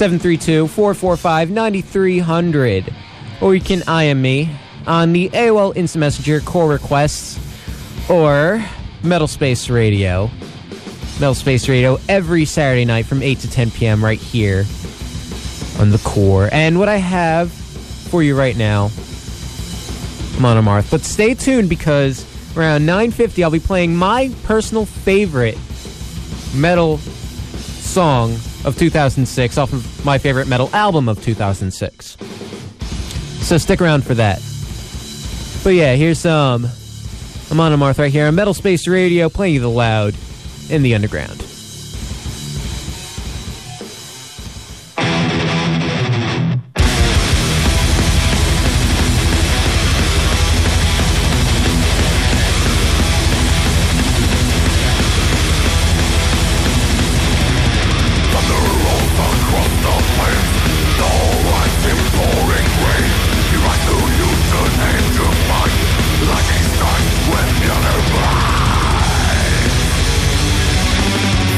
732-445-9300. Or you can IM me on the AOL Instant Messenger Core Requests or Metal Space Radio. Metal Space Radio every Saturday night from 8 to 10 p.m. right here on the Core. And what I have for you right now, Amon Amarth. But stay tuned because around 9:50 I'll be playing my personal favorite metal song of 2006 off of my favorite metal album of 2006. So stick around for that. But yeah, here's some Amon Amarth right here on Metal Space Radio, playing you the loud in the underground. Like a start when the other blind.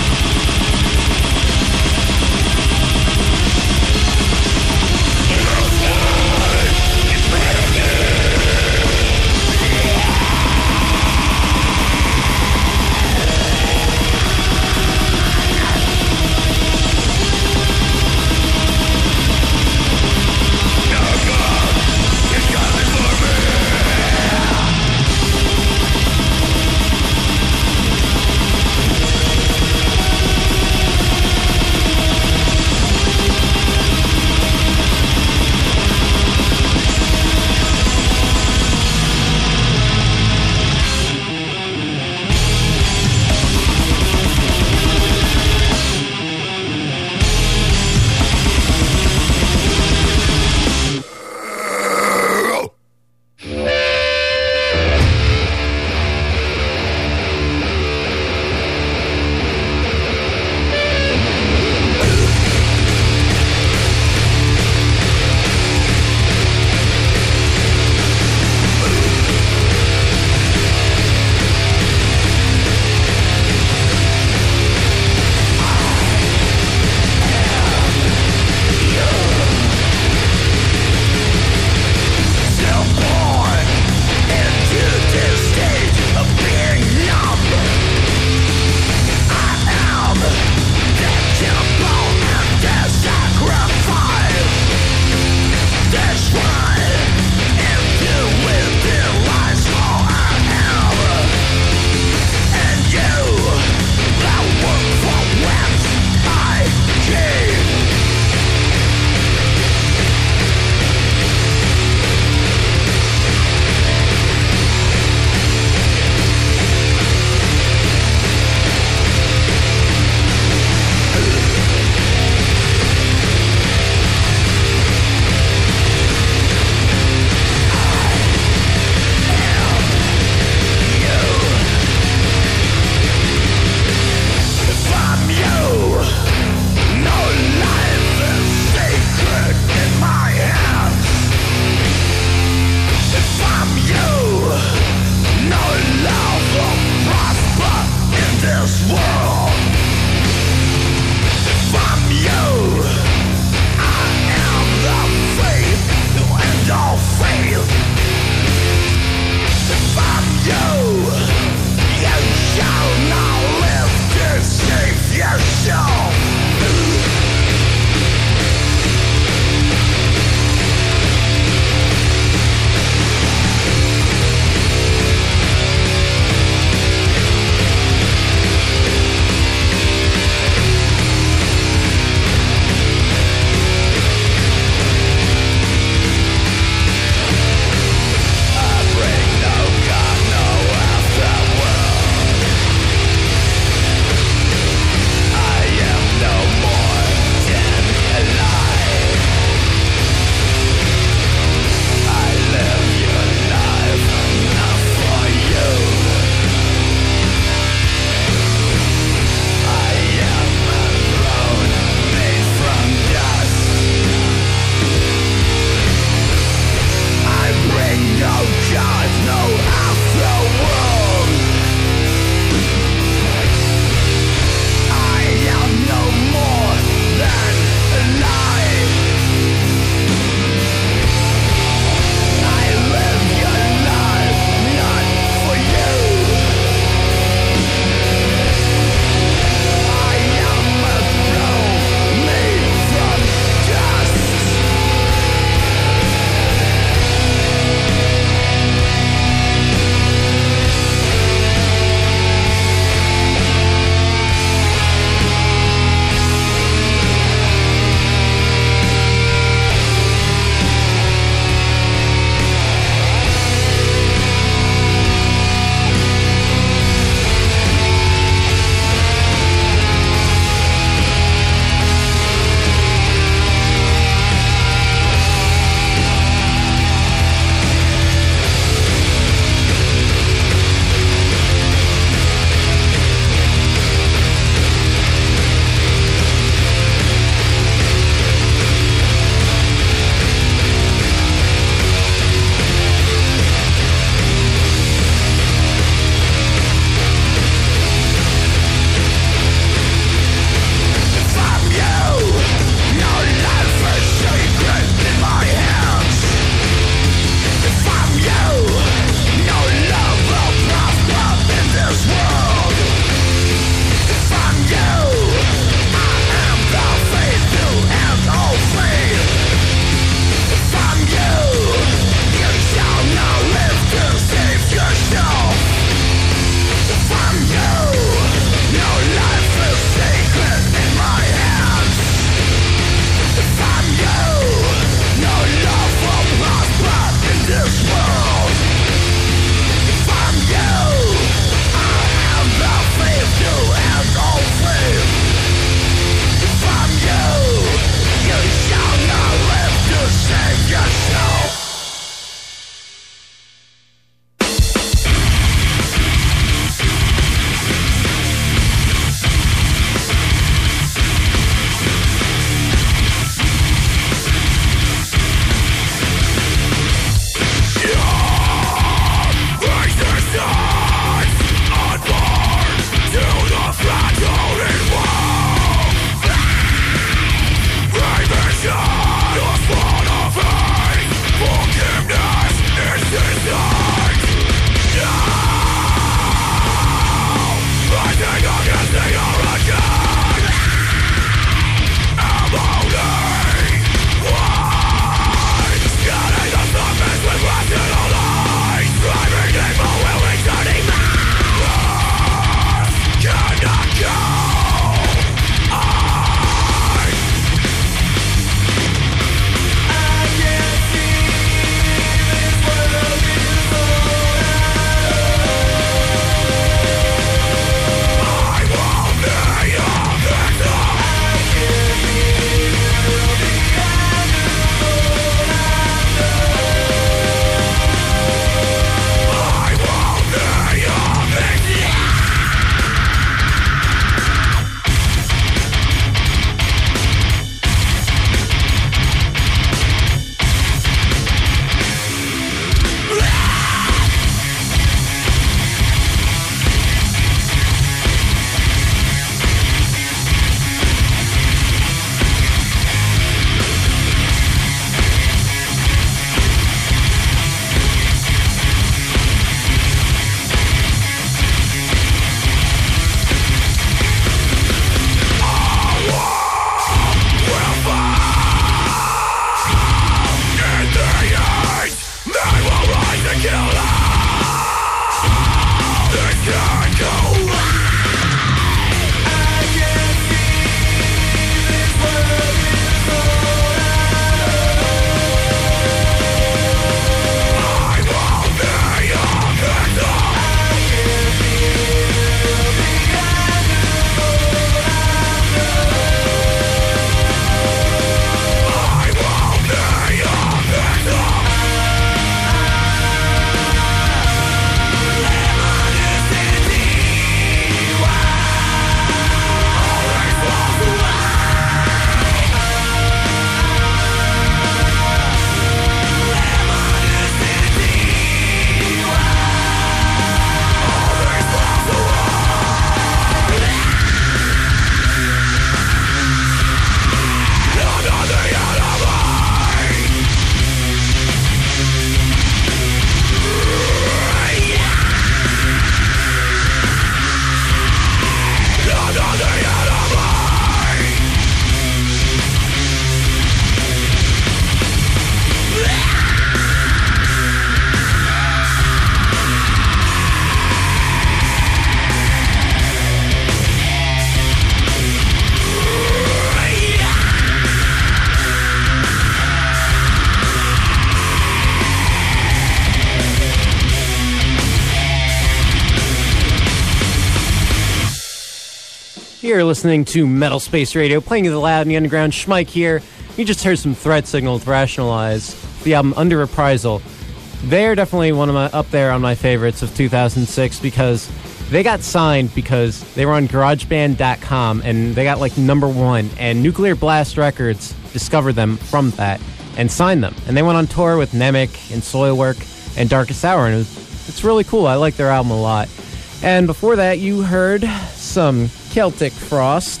You're listening to Metal Space Radio, playing you the loud and the underground. Schmike here. You just heard some Threat Signal with Rationalize, the album Under Reprisal. They're definitely one of my up there on my favorites of 2006 because they got signed because they were on GarageBand.com and they got like #1, and Nuclear Blast Records discovered them from that and signed them. And they went on tour with Nemec and Soilwork and Darkest Hour, and it's really cool. I like their album a lot. And before that, you heard some Celtic Frost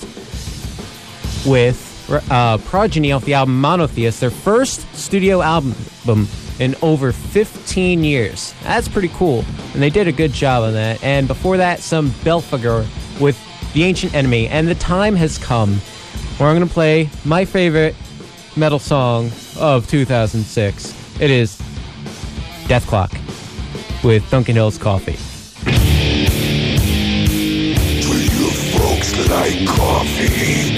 with Progeny off the album Monotheist, their first studio album in over 15 years. That's pretty cool, and they did a good job on that. And before that, some Belphegor with The Ancient Enemy. And the time has come where I'm going to play my favorite metal song of 2006. It is Death Clock with Duncan Hill's Coffee. Like coffee,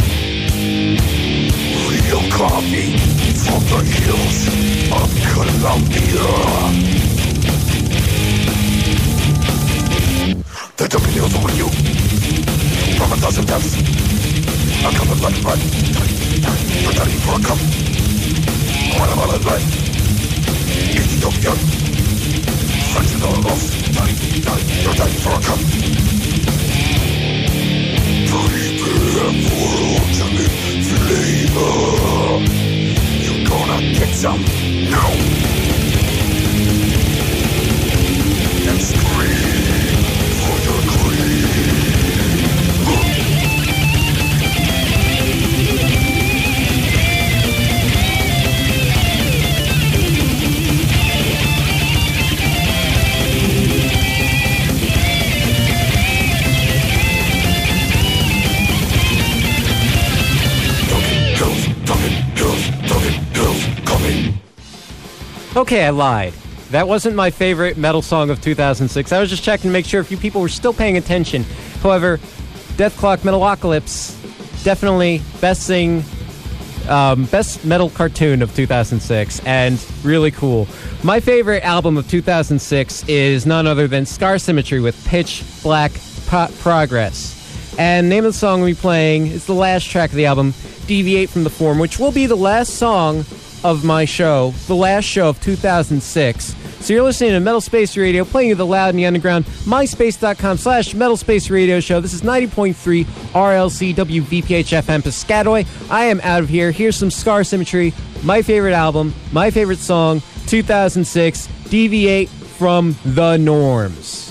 real coffee from the hills of Colombia. The Dunkin' Hills over you from 1,000 deaths. A cup of lemon bread, pretending for a cup. Watermelon bread, Ethiopian. French and all lost, pretending for a cup. Prepare for ultimate flavor. You're gonna get some now. And scream for your cream. Okay, I lied. That wasn't my favorite metal song of 2006. I was just checking to make sure a few people were still paying attention. However, Death Clock Metalocalypse, definitely best metal cartoon of 2006, and really cool. My favorite album of 2006 is none other than Scar Symmetry with Pitch Black Progress. And the name of the song we'll be playing is the last track of the album, Deviate from the Form, which will be the last song of my show, the last show of 2006. So you're listening to Metal Space Radio, playing you the loud and the underground, myspace.com/Metal Space Radio Show. This is 90.3 RLC WVPH FM Piscataway. I am out of here. Here's some Scar Symmetry, my favorite album, my favorite song, 2006, Deviate from the Norms.